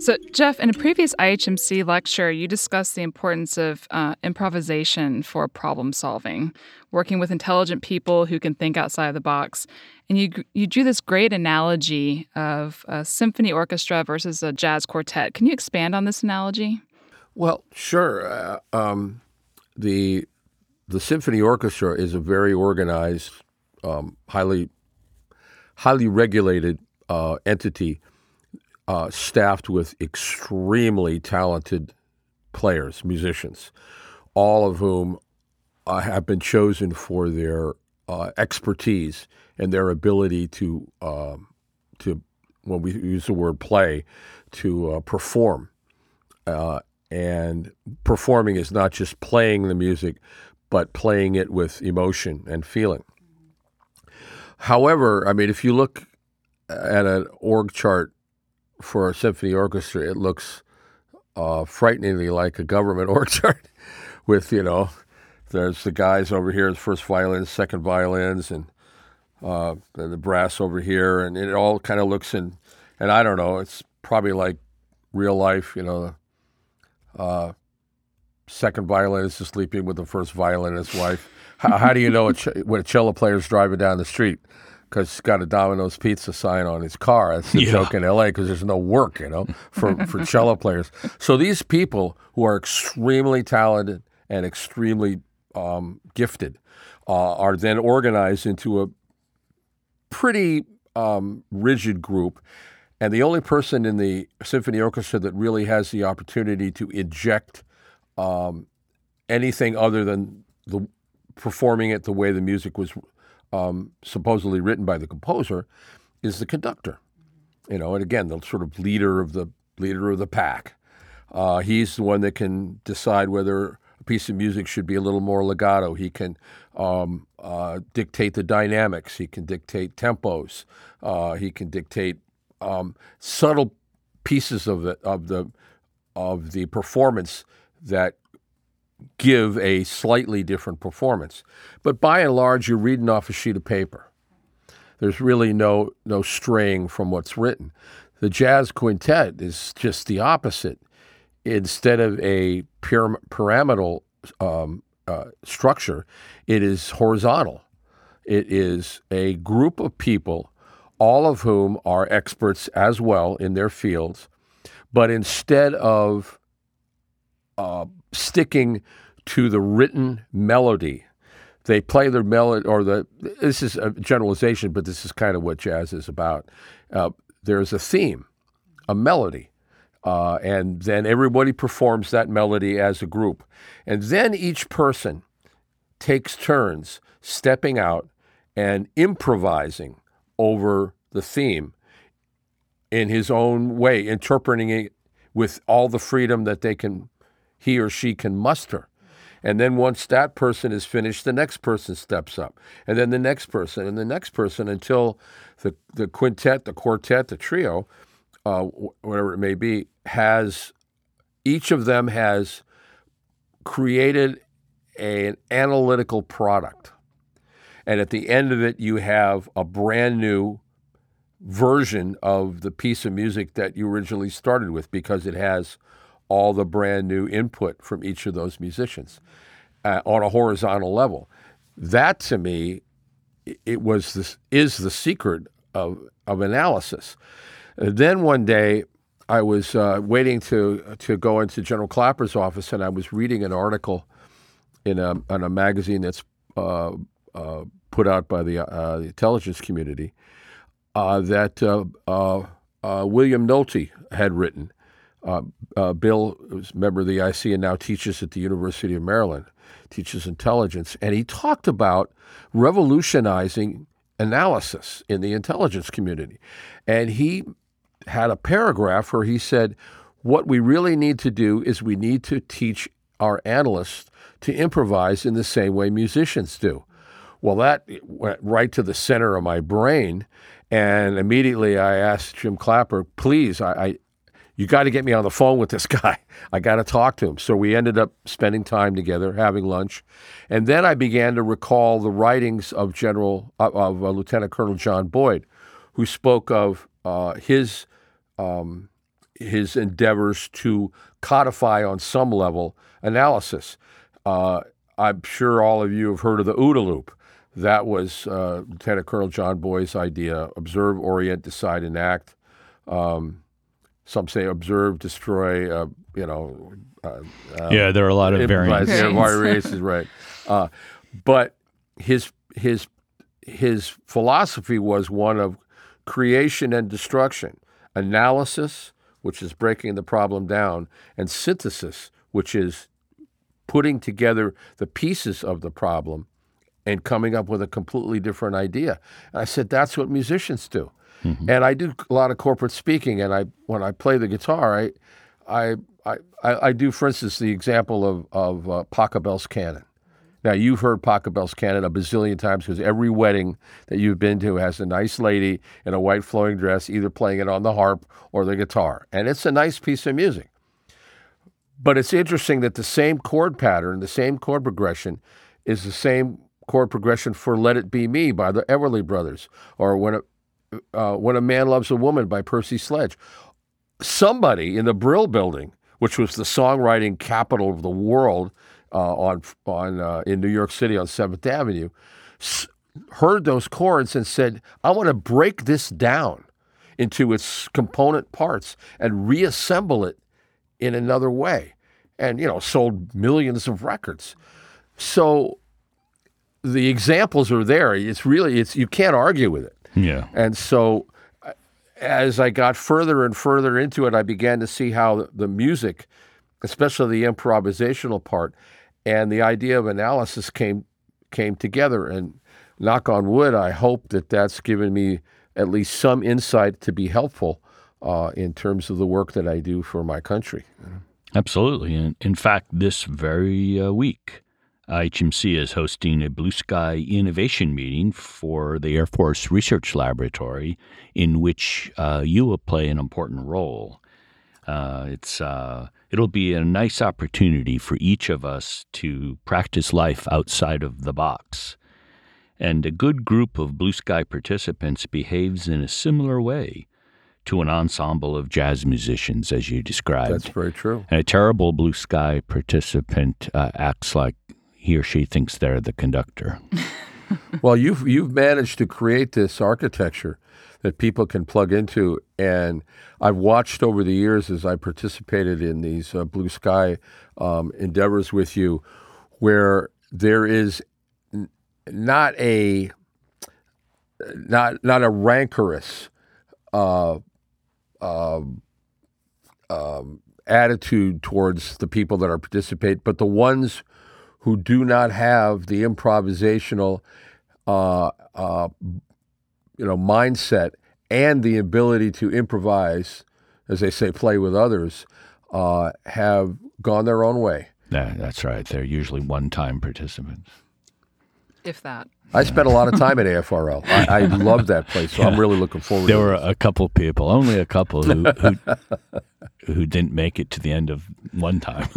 So, Jeff, in a previous I H M C lecture, you discussed the importance of uh, improvisation for problem solving, working with intelligent people who can think outside the box. And you you drew this great analogy of a symphony orchestra versus a jazz quartet. Can you expand on this analogy? Well, sure. Uh, um, the the symphony orchestra is a very organized, um, highly highly regulated uh, entity. Uh, staffed with extremely talented players, musicians, all of whom uh, have been chosen for their uh, expertise and their ability to, um, to when we use the word play, to uh, perform. Uh, and performing is not just playing the music, but playing it with emotion and feeling. However, I mean, if you look at an org chart for a symphony orchestra, it looks uh, frighteningly like a government org chart with, you know, there's the guys over here, the first violins, second violins, and uh, the brass over here, and it all kind of looks in, and I don't know, it's probably like real life, you know, uh, second violinist is sleeping with the first violinist's wife. How, how do you know a ch- when a cello player's driving down the street? Because he's got a Domino's Pizza sign on his car. That's the yeah. joke in L A because there's no work, you know, for, for cello players. So these people who are extremely talented and extremely um, gifted uh, are then organized into a pretty um, rigid group. And the only person in the symphony orchestra that really has the opportunity to inject um, anything other than the performing it the way the music was Um, supposedly written by the composer, is the conductor. You know, and again, the sort of leader of the leader of the pack. Uh, he's the one that can decide whether a piece of music should be a little more legato. He can um, uh, dictate the dynamics. He can dictate tempos. Uh, he can dictate um, subtle pieces of the of the of the performance that give a slightly different performance. But by and large, you're reading off a sheet of paper. There's really no no straying from what's written. The jazz quintet is just the opposite. Instead of a pyram- pyramidal um, uh, structure, it is horizontal. It is a group of people, all of whom are experts as well in their fields, but instead of uh, sticking to the written melody, they play their melody, or the, this is a generalization, but this is kind of what jazz is about. Uh, there's a theme, a melody, uh, and then everybody performs that melody as a group. And then each person takes turns stepping out and improvising over the theme in his own way, interpreting it with all the freedom that they can, he or she can muster. And then once that person is finished, the next person steps up, and then the next person, and the next person, until the, the quintet, the quartet, the trio, uh, whatever it may be, has, each of them has created a, an analytical product. And at the end of it, you have a brand new version of the piece of music that you originally started with, because it has all the brand new input from each of those musicians uh, on a horizontal level. That, to me, it was this, is the secret of of analysis. And then one day, I was uh, waiting to to go into General Clapper's office, and I was reading an article in a in a magazine that's uh, uh, put out by the, uh, the intelligence community uh, that uh, uh, uh, William Nolte had written. Uh, uh, Bill was a member of the I C and now teaches at the University of Maryland, teaches intelligence, and he talked about revolutionizing analysis in the intelligence community. And he had a paragraph where he said, what we really need to do is we need to teach our analysts to improvise in the same way musicians do. Well, that went right to the center of my brain, and immediately I asked Jim Clapper, please, I, I you got to get me on the phone with this guy. I got to talk to him. So we ended up spending time together, having lunch. And then I began to recall the writings of General, of, of uh, Lieutenant Colonel John Boyd, who spoke of uh, his um, his endeavors to codify on some level analysis. Uh, I'm sure all of you have heard of the OODA loop. That was uh, Lieutenant Colonel John Boyd's idea: observe, orient, decide, and act. Um, some say observe, destroy, uh, you know. Uh, uh, yeah, there are a lot of variants. Yeah, variations, right. Uh, but his his his philosophy was one of creation and destruction, analysis, which is breaking the problem down, and synthesis, which is putting together the pieces of the problem and coming up with a completely different idea. And I said, that's what musicians do. Mm-hmm. And I do a lot of corporate speaking, and I when I play the guitar, I I I, I do, for instance, the example of, of uh, Pachelbel's Canon. Now, you've heard Pachelbel's Canon a bazillion times because every wedding that you've been to has a nice lady in a white flowing dress either playing it on the harp or the guitar. And it's a nice piece of music. But it's interesting that the same chord pattern, the same chord progression, is the same chord progression for Let It Be Me by the Everly Brothers, or When a, uh, When a Man Loves a Woman by Percy Sledge. Somebody in the Brill Building, which was the songwriting capital of the world uh, on on uh, in New York City on seventh Avenue, s- heard those chords and said, I want to break this down into its component parts and reassemble it in another way. And, you know, sold millions of records. So the examples are there. It's really, it's you can't argue with it. Yeah. And so as I got further and further into it, I began to see how the music, especially the improvisational part, and the idea of analysis came came together. And knock on wood, I hope that that's given me at least some insight to be helpful uh, in terms of the work that I do for my country. Absolutely. And in fact, this very uh, week, I H M C is hosting a Blue Sky Innovation Meeting for the Air Force Research Laboratory, in which uh, you will play an important role. Uh, it's uh, it'll be a nice opportunity for each of us to practice life outside of the box. And a good group of Blue Sky participants behaves in a similar way to an ensemble of jazz musicians, as you described. That's very true. And a terrible Blue Sky participant uh, acts like he or she thinks they're the conductor. Well, you've you've managed to create this architecture that people can plug into, and I've watched over the years as I participated in these uh, Blue Sky um, endeavors with you, where there is n- not a not not a rancorous uh, uh, um, attitude towards the people that are participate, but the ones who do not have the improvisational, uh, uh, you know, mindset and the ability to improvise, as they say, play with others, uh, have gone their own way. Yeah, that's right. They're usually one-time participants. If that. I spent a lot of time at A F R L. I, I love that place, so I'm really looking forward There to it. were a couple people, only a couple, who, who who didn't make it to the end of one time.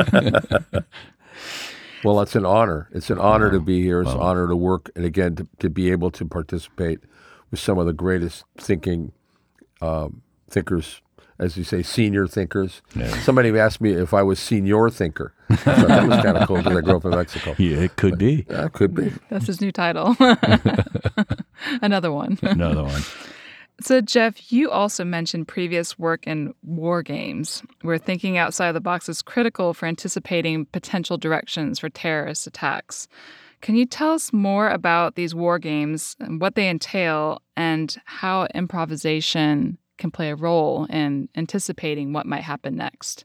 Well, it's an honor. It's an honor to be here. It's an honor to work, and again, to, to be able to participate with some of the greatest thinking um, thinkers, as you say, senior thinkers. Yeah. Somebody asked me if I was senior thinker. I thought that was kind of cool because I grew up in Mexico. Yeah, it could be. Yeah, it could be. That's his new title. Another one. Another one. So, Jeff, you also mentioned previous work in war games, where thinking outside the box is critical for anticipating potential directions for terrorist attacks. Can you tell us more about these war games and what they entail and how improvisation can play a role in anticipating what might happen next?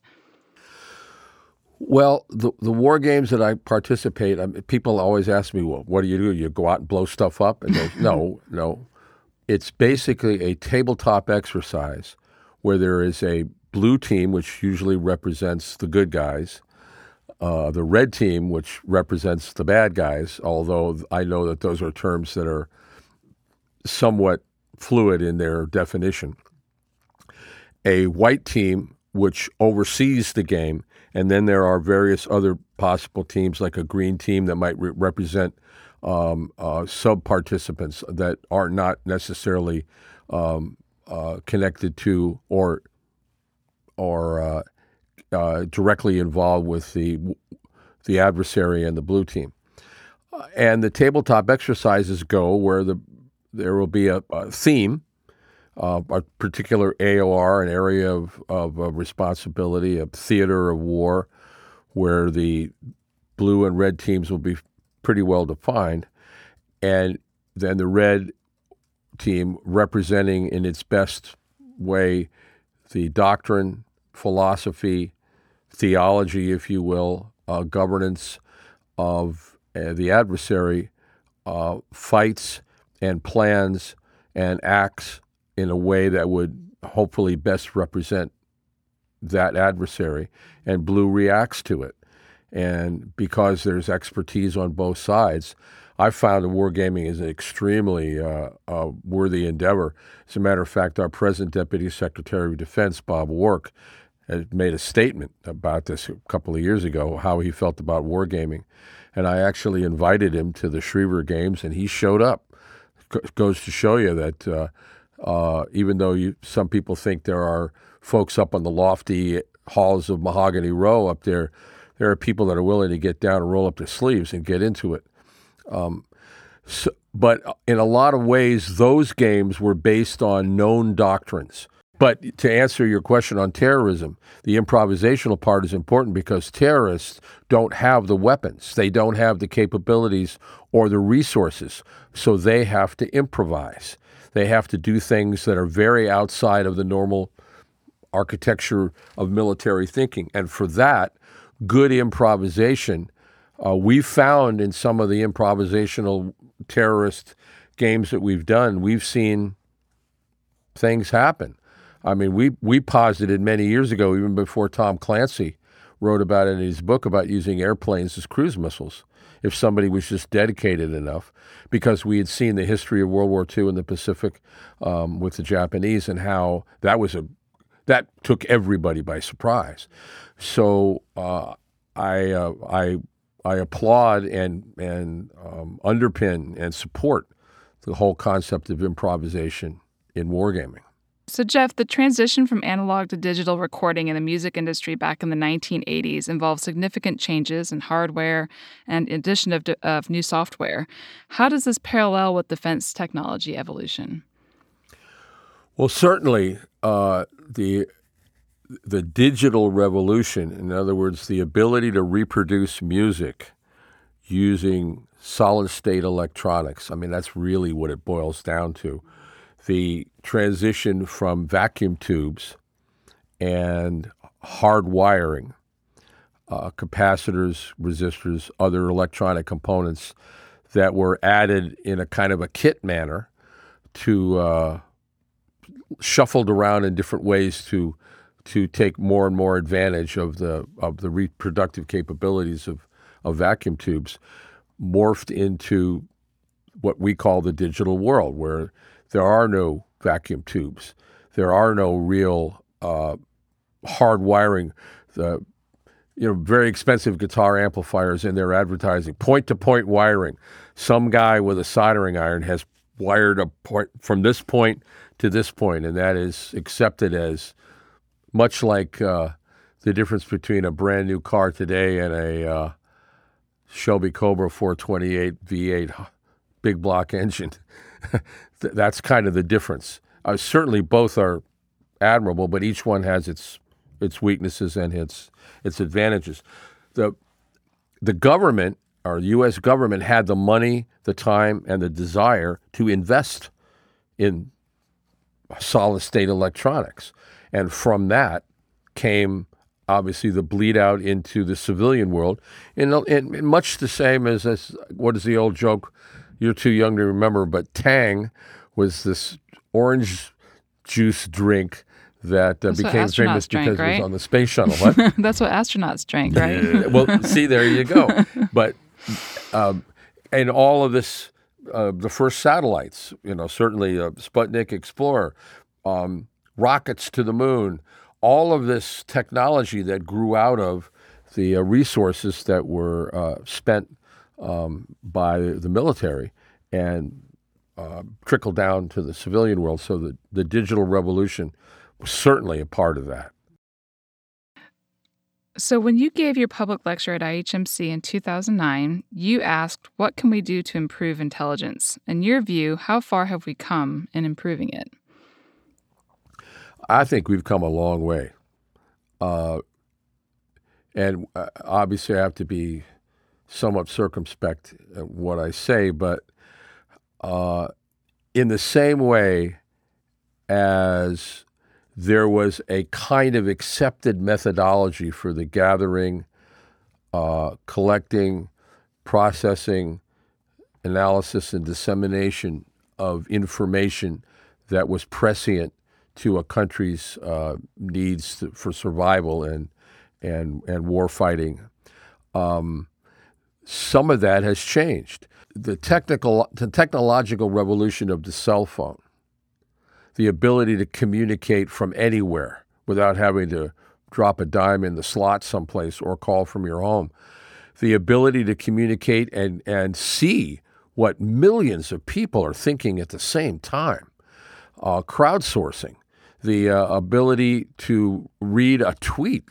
Well, the the war games that I participate, I mean, people always ask me, well, what do you do? You go out and blow stuff up? And goes, no, no. It's basically a tabletop exercise where there is a blue team, which usually represents the good guys, uh, the red team, which represents the bad guys, although I know that those are terms that are somewhat fluid in their definition. A white team, which oversees the game, and then there are various other possible teams, like a green team that might re- represent Um, uh, sub-participants that are not necessarily um, uh, connected to or or uh, uh, directly involved with the the adversary and the blue team. Uh, and the tabletop exercises go where the there will be a, a theme, uh, a particular A O R, an area of, of, of responsibility, a theater of war, where the blue and red teams will be pretty well defined, and then the red team representing in its best way the doctrine, philosophy, theology, if you will, uh, governance of uh, the adversary, uh, fights and plans and acts in a way that would hopefully best represent that adversary, and blue reacts to it. And because there's expertise on both sides, I've found that wargaming is an extremely uh, uh, worthy endeavor. As a matter of fact, our present Deputy Secretary of Defense, Bob Work, had made a statement about this a couple of years ago, how he felt about wargaming. And I actually invited him to the Schriever Games, and he showed up. It goes to show you that uh, uh, even though you, some people think there are folks up on the lofty halls of Mahogany Row up there, there are people that are willing to get down and roll up their sleeves and get into it. Um, so, but in a lot of ways, those games were based on known doctrines. But to answer your question on terrorism, the improvisational part is important because terrorists don't have the weapons. They don't have the capabilities or the resources. So they have to improvise. They have to do things that are very outside of the normal architecture of military thinking. And for that, good improvisation, uh, we've found in some of the improvisational terrorist games that we've done, we've seen things happen. I mean, we we posited many years ago, even before Tom Clancy wrote about it in his book, about using airplanes as cruise missiles if somebody was just dedicated enough, because we had seen the history of World War Two in the Pacific um, with the Japanese and how that was a that took everybody by surprise. So uh, I uh, I I applaud and and um, underpin and support the whole concept of improvisation in wargaming. So, Jeff, the transition from analog to digital recording in the music industry back in the nineteen eighties involved significant changes in hardware and addition of, of new software. How does this parallel with defense technology evolution? Well, certainly uh, the the digital revolution, in other words, the ability to reproduce music using solid-state electronics, I mean, that's really what it boils down to. The transition from vacuum tubes and hard wiring, uh, capacitors, resistors, other electronic components that were added in a kind of a kit manner to uh, shuffled around in different ways to to take more and more advantage of the of the reproductive capabilities of, of vacuum tubes, morphed into what we call the digital world, where there are no vacuum tubes. There are no real uh, hard wiring. The you know very expensive guitar amplifiers in their advertising, point-to-point wiring. Some guy with a soldering iron has wired a point from this point to this point, and that is accepted as much like uh, the difference between a brand new car today and a uh, Shelby Cobra four twenty-eight V eight big block engine. That's kind of the difference. Uh, certainly both are admirable, but each one has its its weaknesses and its its advantages. The the government, our U S government, had the money, the time, and the desire to invest in solid-state electronics. And from that came, obviously, the bleed out into the civilian world, in, in, in much the same as, as, what is the old joke? You're too young to remember, but Tang was this orange juice drink that uh, became famous drank, because right? it was on the space shuttle. What? That's what astronauts drank, right? Well, see, there you go. But um, and all of this, uh, the first satellites, you know, certainly uh, Sputnik, Explorer, um, rockets to the moon, all of this technology that grew out of the uh, resources that were uh, spent um, by the military and uh, trickled down to the civilian world. So the, the digital revolution was certainly a part of that. So when you gave your public lecture at I H M C in two thousand nine, you asked, what can we do to improve intelligence? In your view, how far have we come in improving it? I think we've come a long way. Uh, and uh, obviously I have to be somewhat circumspect at what I say, but uh, in the same way as there was a kind of accepted methodology for the gathering, uh, collecting, processing, analysis, and dissemination of information that was prescient to a country's uh, needs to, for survival and and and war fighting. Um, some of that has changed. The technical, the technological revolution of the cell phone, the ability to communicate from anywhere without having to drop a dime in the slot someplace or call from your home, the ability to communicate and, and see what millions of people are thinking at the same time, uh, crowdsourcing, the uh, ability to read a tweet,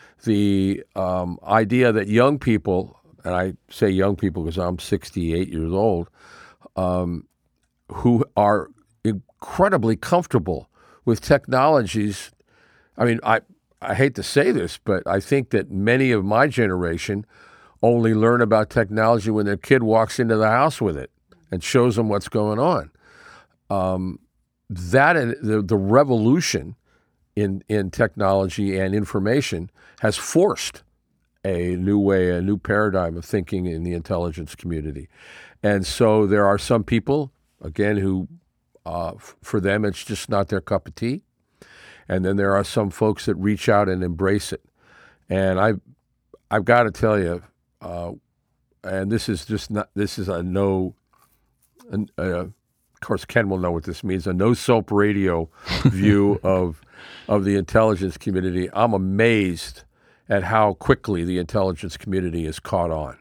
the um, idea that young people, and I say young people because I'm sixty-eight years old, um, who are incredibly comfortable with technologies. I mean, I, I hate to say this, but I think that many of my generation only learn about technology when their kid walks into the house with it and shows them what's going on. Um, that and the, the revolution in, in technology and information has forced a new way, a new paradigm of thinking in the intelligence community. And so there are some people, again, who Uh, f- for them, it's just not their cup of tea. And then there are some folks that reach out and embrace it. And I've, I've got to tell you, uh, and this is just not, this is a no, uh, of course, Ken will know what this means, a no soap radio view of, of the intelligence community. I'm amazed at how quickly the intelligence community has caught on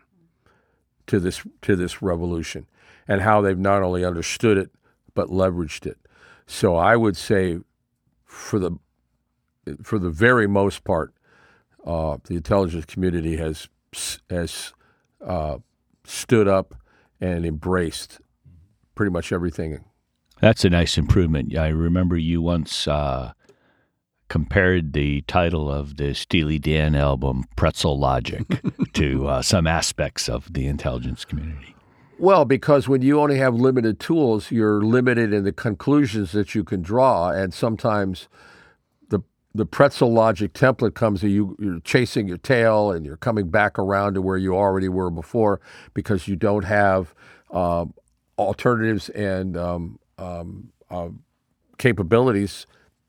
to this, to this revolution and how they've not only understood it, but leveraged it. So I would say, for the for the very most part, uh, the intelligence community has has uh, stood up and embraced pretty much everything. That's a nice improvement. I remember you once uh, compared the title of the Steely Dan album, Pretzel Logic, to uh, some aspects of the intelligence community. Well, because when you only have limited tools, you're limited in the conclusions that you can draw, and sometimes the the pretzel logic template comes to you, you're chasing your tail, and you're coming back around to where you already were before because you don't have uh, alternatives and um, um, uh, capabilities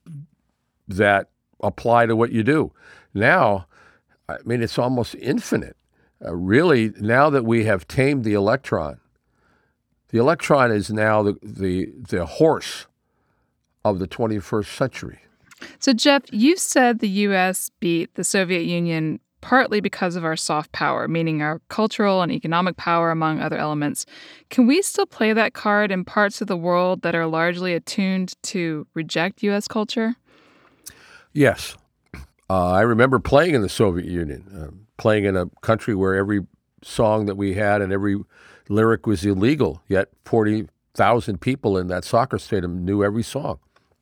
that apply to what you do. Now, I mean, it's almost infinite. Uh, really, now that we have tamed the electron, the electron is now the, the the horse of the twenty-first century. So, Jeff, you said the U S beat the Soviet Union partly because of our soft power, meaning our cultural and economic power, among other elements. Can we still play that card in parts of the world that are largely attuned to reject U S culture? Yes. Uh, I remember playing in the Soviet Union, uh, playing in a country where every song that we had and every lyric was illegal, yet forty thousand people in that soccer stadium knew every song.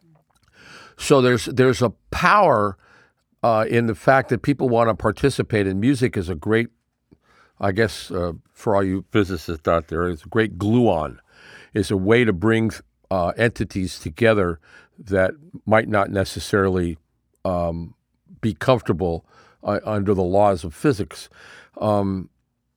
So there's there's a power uh, in the fact that people want to participate, and music is a great, I guess, uh, for all you physicists out there, it's a great gluon. It's a way to bring uh, entities together that might not necessarily um, be comfortable uh, under the laws of physics. Um,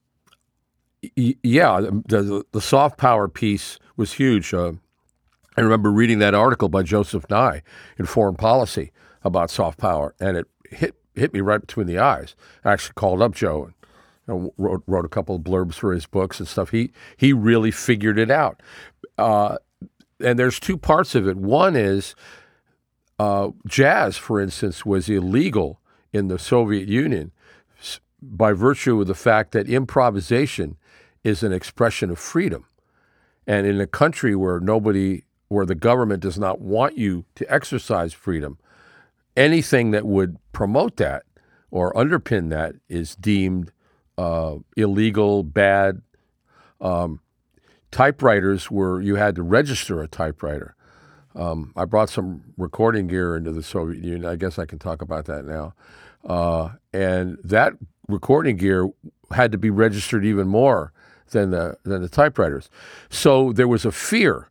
y- yeah, the, the soft power piece was huge. Uh, I remember reading that article by Joseph Nye in Foreign Policy about soft power, and it hit hit me right between the eyes. I actually called up Joe and you know, wrote, wrote a couple of blurbs for his books and stuff. He he really figured it out. Uh, and there's two parts of it. One is uh, jazz, for instance, was illegal in the Soviet Union by virtue of the fact that improvisation is an expression of freedom. And in a country where nobody, where the government does not want you to exercise freedom, anything that would promote that or underpin that is deemed uh, illegal, bad. Um, typewriters were, you had to register a typewriter. Um, I brought some recording gear into the Soviet Union. I guess I can talk about that now. Uh, and that recording gear had to be registered even more than the than the typewriters. So there was a fear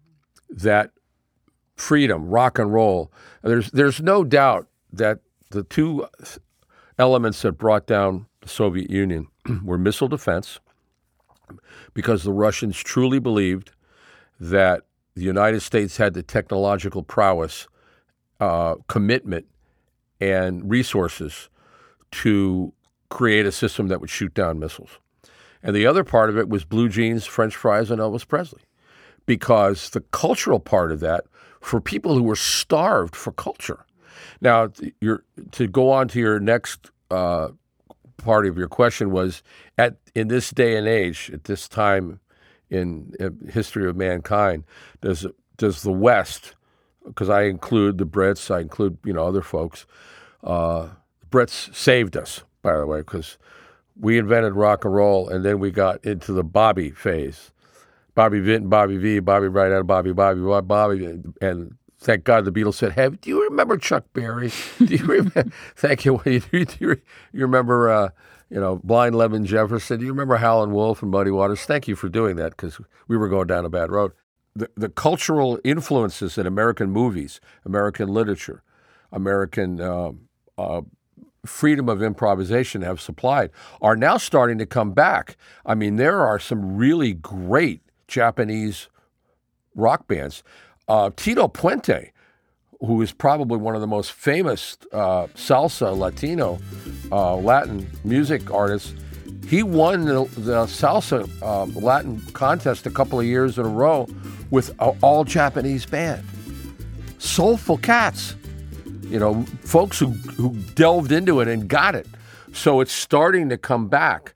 that freedom, rock and roll, there's there's no doubt that the two elements that brought down the Soviet Union were missile defense, because the Russians truly believed that the United States had the technological prowess, uh, commitment, and resources to create a system that would shoot down missiles. And the other part of it was blue jeans, French fries, and Elvis Presley, because the cultural part of that, for people who were starved for culture. Now, you're, to go on to your next uh, part of your question was, at in this day and age, at this time in uh, history of mankind, does does the West, because I include the Brits, I include you know other folks, uh, the Brits saved us, by the way, because we invented rock and roll, and then we got into the Bobby phase. Bobby Vinton, Bobby V, Bobby Right Out, Bobby, Bobby, Bobby, and thank God the Beatles said, "Hey, do you remember Chuck Berry? Do you remember?" Thank you. Do you, do you, you remember, uh, you know, Blind Lemon Jefferson? Do you remember Howlin' Wolf and Muddy Waters? Thank you for doing that, because we were going down a bad road. The, the cultural influences in American movies, American literature, American uh, uh, freedom of improvisation have supplied are now starting to come back. I mean, there are some really great Japanese rock bands. Uh, Tito Puente, who is probably one of the most famous uh, salsa Latino uh, Latin music artists, he won the, the salsa uh, Latin contest a couple of years in a row with an all-Japanese band. Soulful cats, you know, folks who, who delved into it and got it. So it's starting to come back.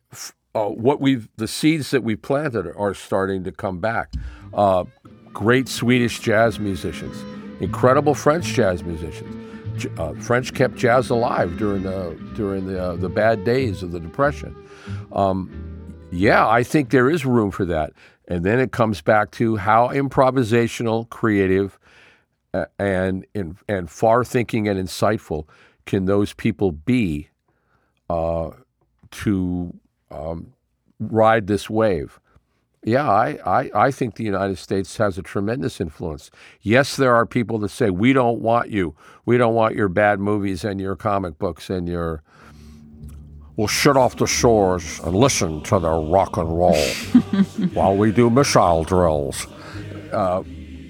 Uh, what we've the seeds that we've planted are starting to come back. Uh, great Swedish jazz musicians, incredible French jazz musicians. Uh, French kept jazz alive during the during the uh, the bad days of the Depression. Um, yeah, I think there is room for that. And then it comes back to how improvisational, creative, uh, and and and far-thinking and insightful can those people be uh, to Um, ride this wave. Yeah, I, I, I think the United States has a tremendous influence. Yes, there are people that say, we don't want you. We don't want your bad movies and your comic books and your, we'll shut off the shores and listen to the rock and roll while we do missile drills. Uh,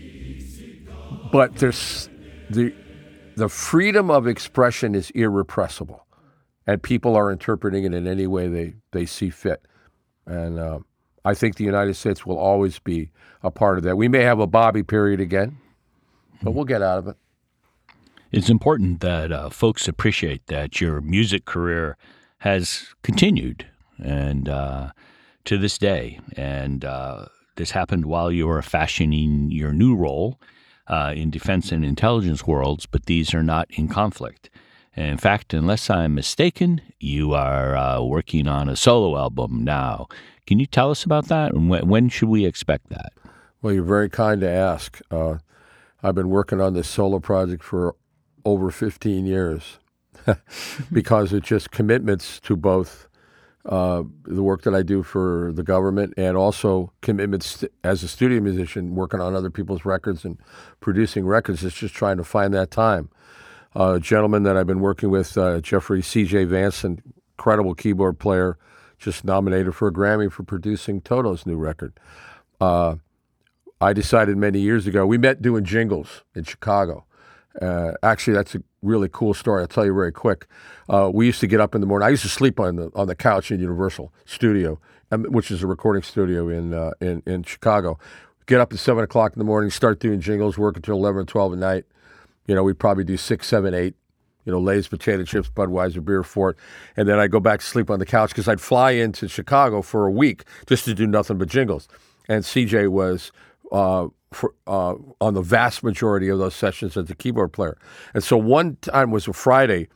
but there's the the freedom of expression is irrepressible. And people are interpreting it in any way they, they see fit. And uh, I think the United States will always be a part of that. We may have a Bobby period again, but we'll get out of it. It's important that uh, folks appreciate that your music career has continued and uh, to this day. And uh, this happened while you were fashioning your new role uh, in defense and intelligence worlds, but these are not in conflict. In fact, unless I'm mistaken, you are uh, working on a solo album now. Can you tell us about that, and when, when should we expect that? Well, you're very kind to ask. Uh, I've been working on this solo project for over fifteen years because it's just commitments to both uh, the work that I do for the government and also commitments to, as a studio musician, working on other people's records and producing records. It's just trying to find that time. Uh, a gentleman that I've been working with, uh, Jeffrey C J Vanson, incredible keyboard player, just nominated for a Grammy for producing Toto's new record. Uh, I decided many years ago, we met doing jingles in Chicago. Uh, actually, that's a really cool story. I'll tell you very quick. Uh, we used to get up in the morning. I used to sleep on the on the couch in Universal Studio, um, which is a recording studio in uh, in in Chicago. Get up at seven o'clock in the morning, start doing jingles, work until eleven or twelve at night. You know, we'd probably do six, seven, eight, you know, Lay's potato chips, Budweiser beer for it. And then I'd go back to sleep on the couch because I'd fly into Chicago for a week just to do nothing but jingles. And C J was uh, for, uh, on the vast majority of those sessions as a keyboard player. And so one time was a Friday.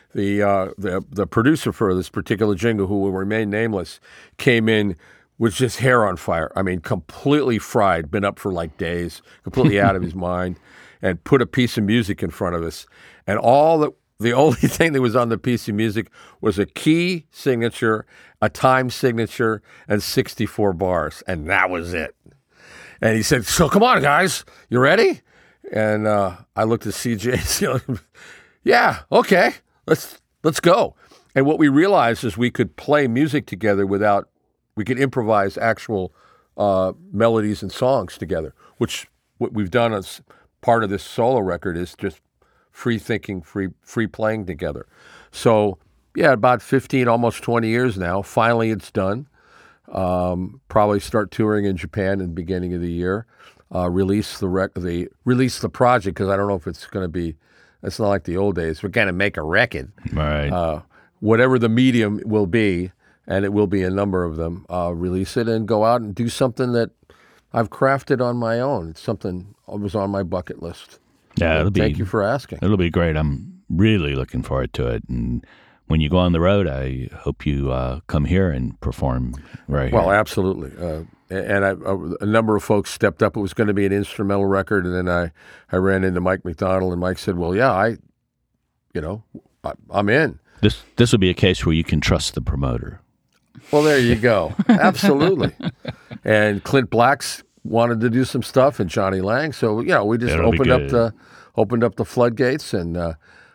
the uh, the the producer for this particular jingle, who will remain nameless, came in with just hair on fire. I mean, completely fried, been up for like days, completely out of his mind, and put a piece of music in front of us. And all that, the only thing that was on the piece of music was a key signature, a time signature, and sixty-four bars. And that was it. And he said, so come on, guys, you ready? And uh, I looked at C J, yeah, okay, let's let's go. And what we realized is we could play music together without, we could improvise actual uh, melodies and songs together, which what we've done as part of this solo record is just free thinking, free free playing together. So, yeah, about fifteen, almost twenty years now. Finally, it's done. Um, probably start touring in Japan in the beginning of the year. Uh, release the rec- the release the project, because I don't know if it's going to be. It's not like the old days. We're going to make a record, Right. uh, whatever the medium will be, and it will be a number of them. Uh, release it and go out and do something that I've crafted on my own. It's something that was on my bucket list. Yeah, it'll be. Thank you for asking. It'll be great. I'm really looking forward to it. And when you go on the road, I hope you uh, come here and perform right Well, here. absolutely. Uh, and I, a, a number of folks stepped up. It was going to be an instrumental record, and then I, I ran into Mike McDonald, and Mike said, well, yeah, I, you know, I, I'm in. This this will be a case where you can trust the promoter. Well, there you go. Absolutely. And Clint Blacks wanted to do some stuff, and Johnny Lang. So, you know, we just That'll be opened up good. the opened up the floodgates, and uh,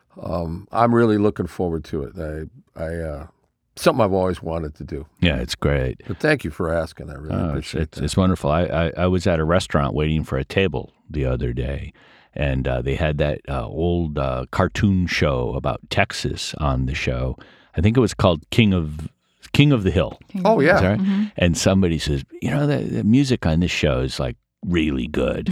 um, I'm really looking forward to it. I, I uh, something I've always wanted to do. Yeah, it's great. But thank you for asking. I really Oh, it's, appreciate it's, that. it's wonderful. I, I, I was at a restaurant waiting for a table the other day, and uh, they had that uh, old uh, cartoon show about Texas on the show. I think it was called King of King of the Hill. Oh, yeah. Is that right? And somebody says, you know, the, the music on this show is like really good.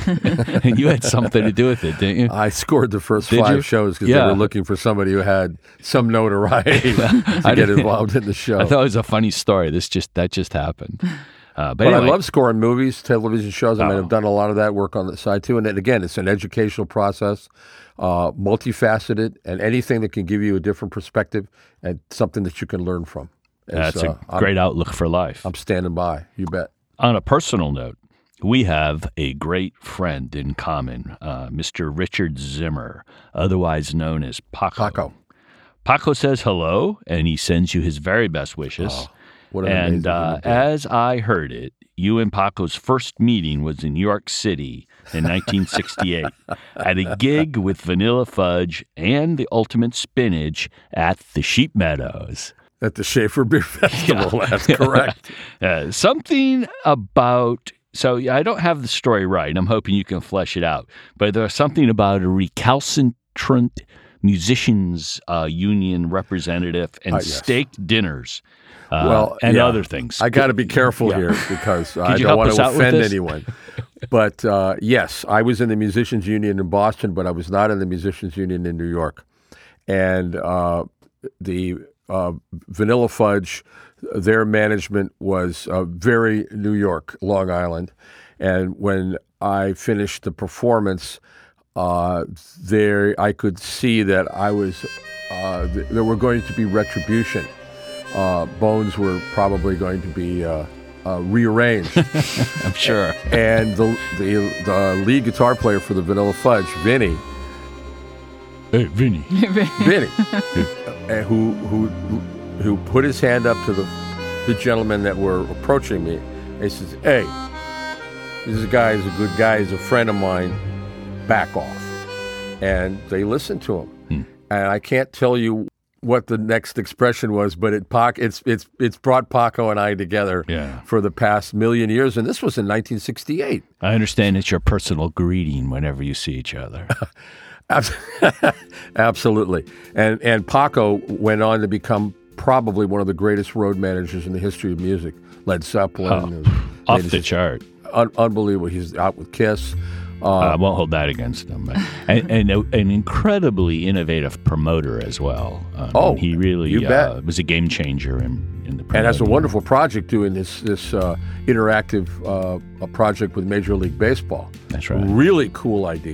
And you had something to do with it, didn't you? I scored the first Did five you? shows because Yeah. they were looking for somebody who had some notoriety to I get didn't- involved in the show. I thought it was a funny story. This just that just happened. Uh, but But anyway, I love scoring movies, television shows. I mean, Oh. I've done a lot of that work on the side too. And then, again, it's an educational process, uh, multifaceted, and anything that can give you a different perspective and something that you can learn from. is, that's uh, a great outlook for life. I'm, I'm standing by. You bet. On a personal note, we have a great friend in common, uh, Mister Richard Zimmer, otherwise known as Paco. Paco. Paco says hello, and he sends you his very best wishes. Oh, what an and amazing uh, human being. as I heard it, you and Paco's first meeting was in New York City in nineteen sixty-eight at a gig with Vanilla Fudge and the Ultimate Spinach at the Sheep Meadows. At the Schaefer Beer Festival. That's correct. Uh, something about, so I don't have the story right. I'm hoping you can flesh it out. But there's something about a recalcitrant musicians uh, union representative and Ah, yes. steaked dinners uh, Well, and yeah. other things. I got to be careful Yeah. here because I you don't help want us to out with offend this? anyone. But uh, yes, I was in the Musicians Union in Boston, but I was not in the Musicians Union in New York. And uh, the uh, Vanilla Fudge, their management was uh, very New York, Long Island. And when I finished the performance, uh, there I could see that I was uh, th- there were going to be retribution. Uh, bones were probably going to be uh, uh, rearranged. I'm sure. And the, the the lead guitar player for the Vanilla Fudge, Vinny, Hey, Vinny. Vinny, uh, who who who put his hand up to the the gentlemen that were approaching me. And he says, "Hey, this guy is a good guy. He's a friend of mine. Back off." And they listened to him. Hmm. And I can't tell you what the next expression was, but it Pac, it's it's it's brought Paco and I together Yeah. for the past million years. And this was in nineteen sixty-eight. I understand it's your personal greeting whenever you see each other. Abs- Absolutely. And and Paco went on to become probably one of the greatest road managers in the history of music. Led Zeppelin. Oh, and Off made the his- chart. un- unbelievable. He's out with Kiss. Uh, I won't hold that against him. But, and, and a, an incredibly innovative promoter as well. Um, Oh, he really you uh, bet. was a game changer in, in the and has a promoting. wonderful project doing this this uh, interactive uh, a project with Major League Baseball. That's right. Really cool idea.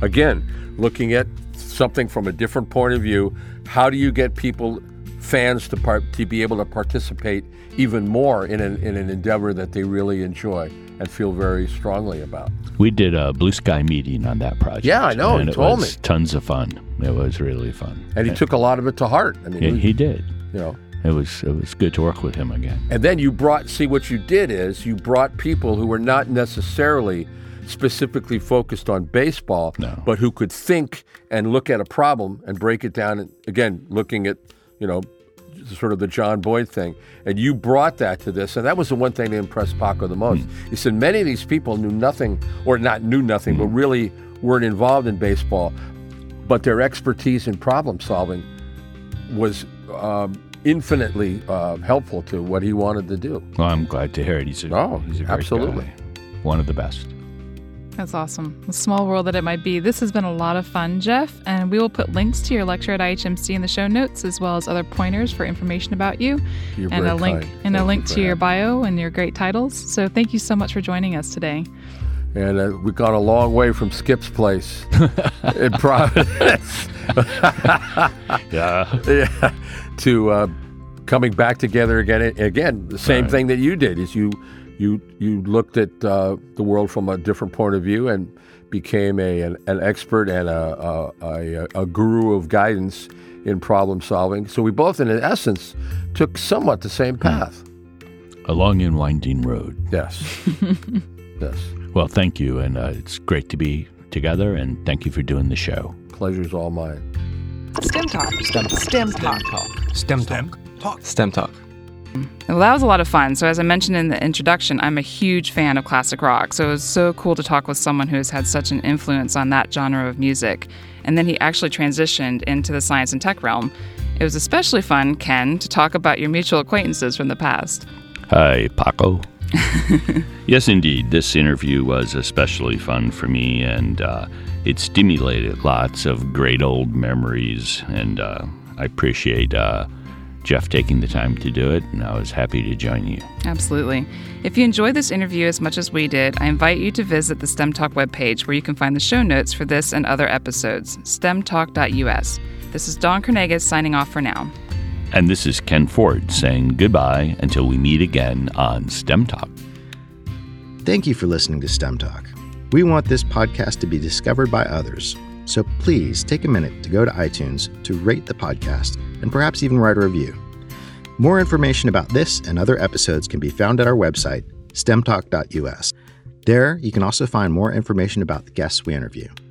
again, looking at something from a different point of view. How do you get people, fans, to part, to be able to participate even more in an, in an endeavor that they really enjoy and feel very strongly about? We did a Blue Sky meeting on that project. Yeah, I know. And He it told was me. tons of fun. It was really fun. And he took a lot of it to heart. I mean, He, it was- he did. you know. It was it was good to work with him again. And then you brought, see, what you did is you brought people who were not necessarily specifically focused on baseball, No. but who could think and look at a problem and break it down. And again, looking at, you know, sort of the John Boyd thing. And you brought that to this. And that was the one thing that impressed Paco the most. Mm. He said many of these people knew nothing, or not knew nothing, Mm. but really weren't involved in baseball. But their expertise in problem solving was um, infinitely uh, helpful to what he wanted to do. Well, I'm glad to hear it. He's a, Oh, he's a great absolutely. guy. One of the best. That's awesome. The small world that it might be. This has been a lot of fun, Jeff, and we will put links to your lecture at I H M C in the show notes, as well as other pointers for information about you, You're and very a link kind. and a Thank link you to for your having bio and your great titles. So thank you so much for joining us today. And uh, we've gone a long way from Skip's place in Providence Yeah. yeah, to uh, coming back together again. Again, the same Right. thing that you did is you you you looked at uh, the world from a different point of view and became a an, an expert and a a, a a guru of guidance in problem solving. So we both, in essence, took somewhat the same path. A long and winding road. Yes. Yes. Well, thank you, and uh, it's great to be together, and thank you for doing the show. Pleasure's all mine. STEM Talk. STEM Talk. STEM Talk. STEM Talk. STEM Talk. Well, that was a lot of fun. So as I mentioned in the introduction, I'm a huge fan of classic rock. So it was so cool to talk with someone who has had such an influence on that genre of music. And then he actually transitioned into the science and tech realm. It was especially fun, Ken, to talk about your mutual acquaintances from the past. Hi, Paco. Yes, indeed. This interview was especially fun for me, and uh, it stimulated lots of great old memories, and uh, I appreciate uh, Jeff taking the time to do it, and I was happy to join you. Absolutely. If you enjoyed this interview as much as we did, I invite you to visit the STEM Talk webpage where you can find the show notes for this and other episodes, stem talk dot u s. This is Dawn Cornegas signing off for now. And this is Ken Ford saying goodbye until we meet again on STEM Talk. Thank you for listening to STEM Talk. We want this podcast to be discovered by others, so please take a minute to go to iTunes to rate the podcast and perhaps even write a review. More information about this and other episodes can be found at our website, stem talk dot u s. There, you can also find more information about the guests we interview.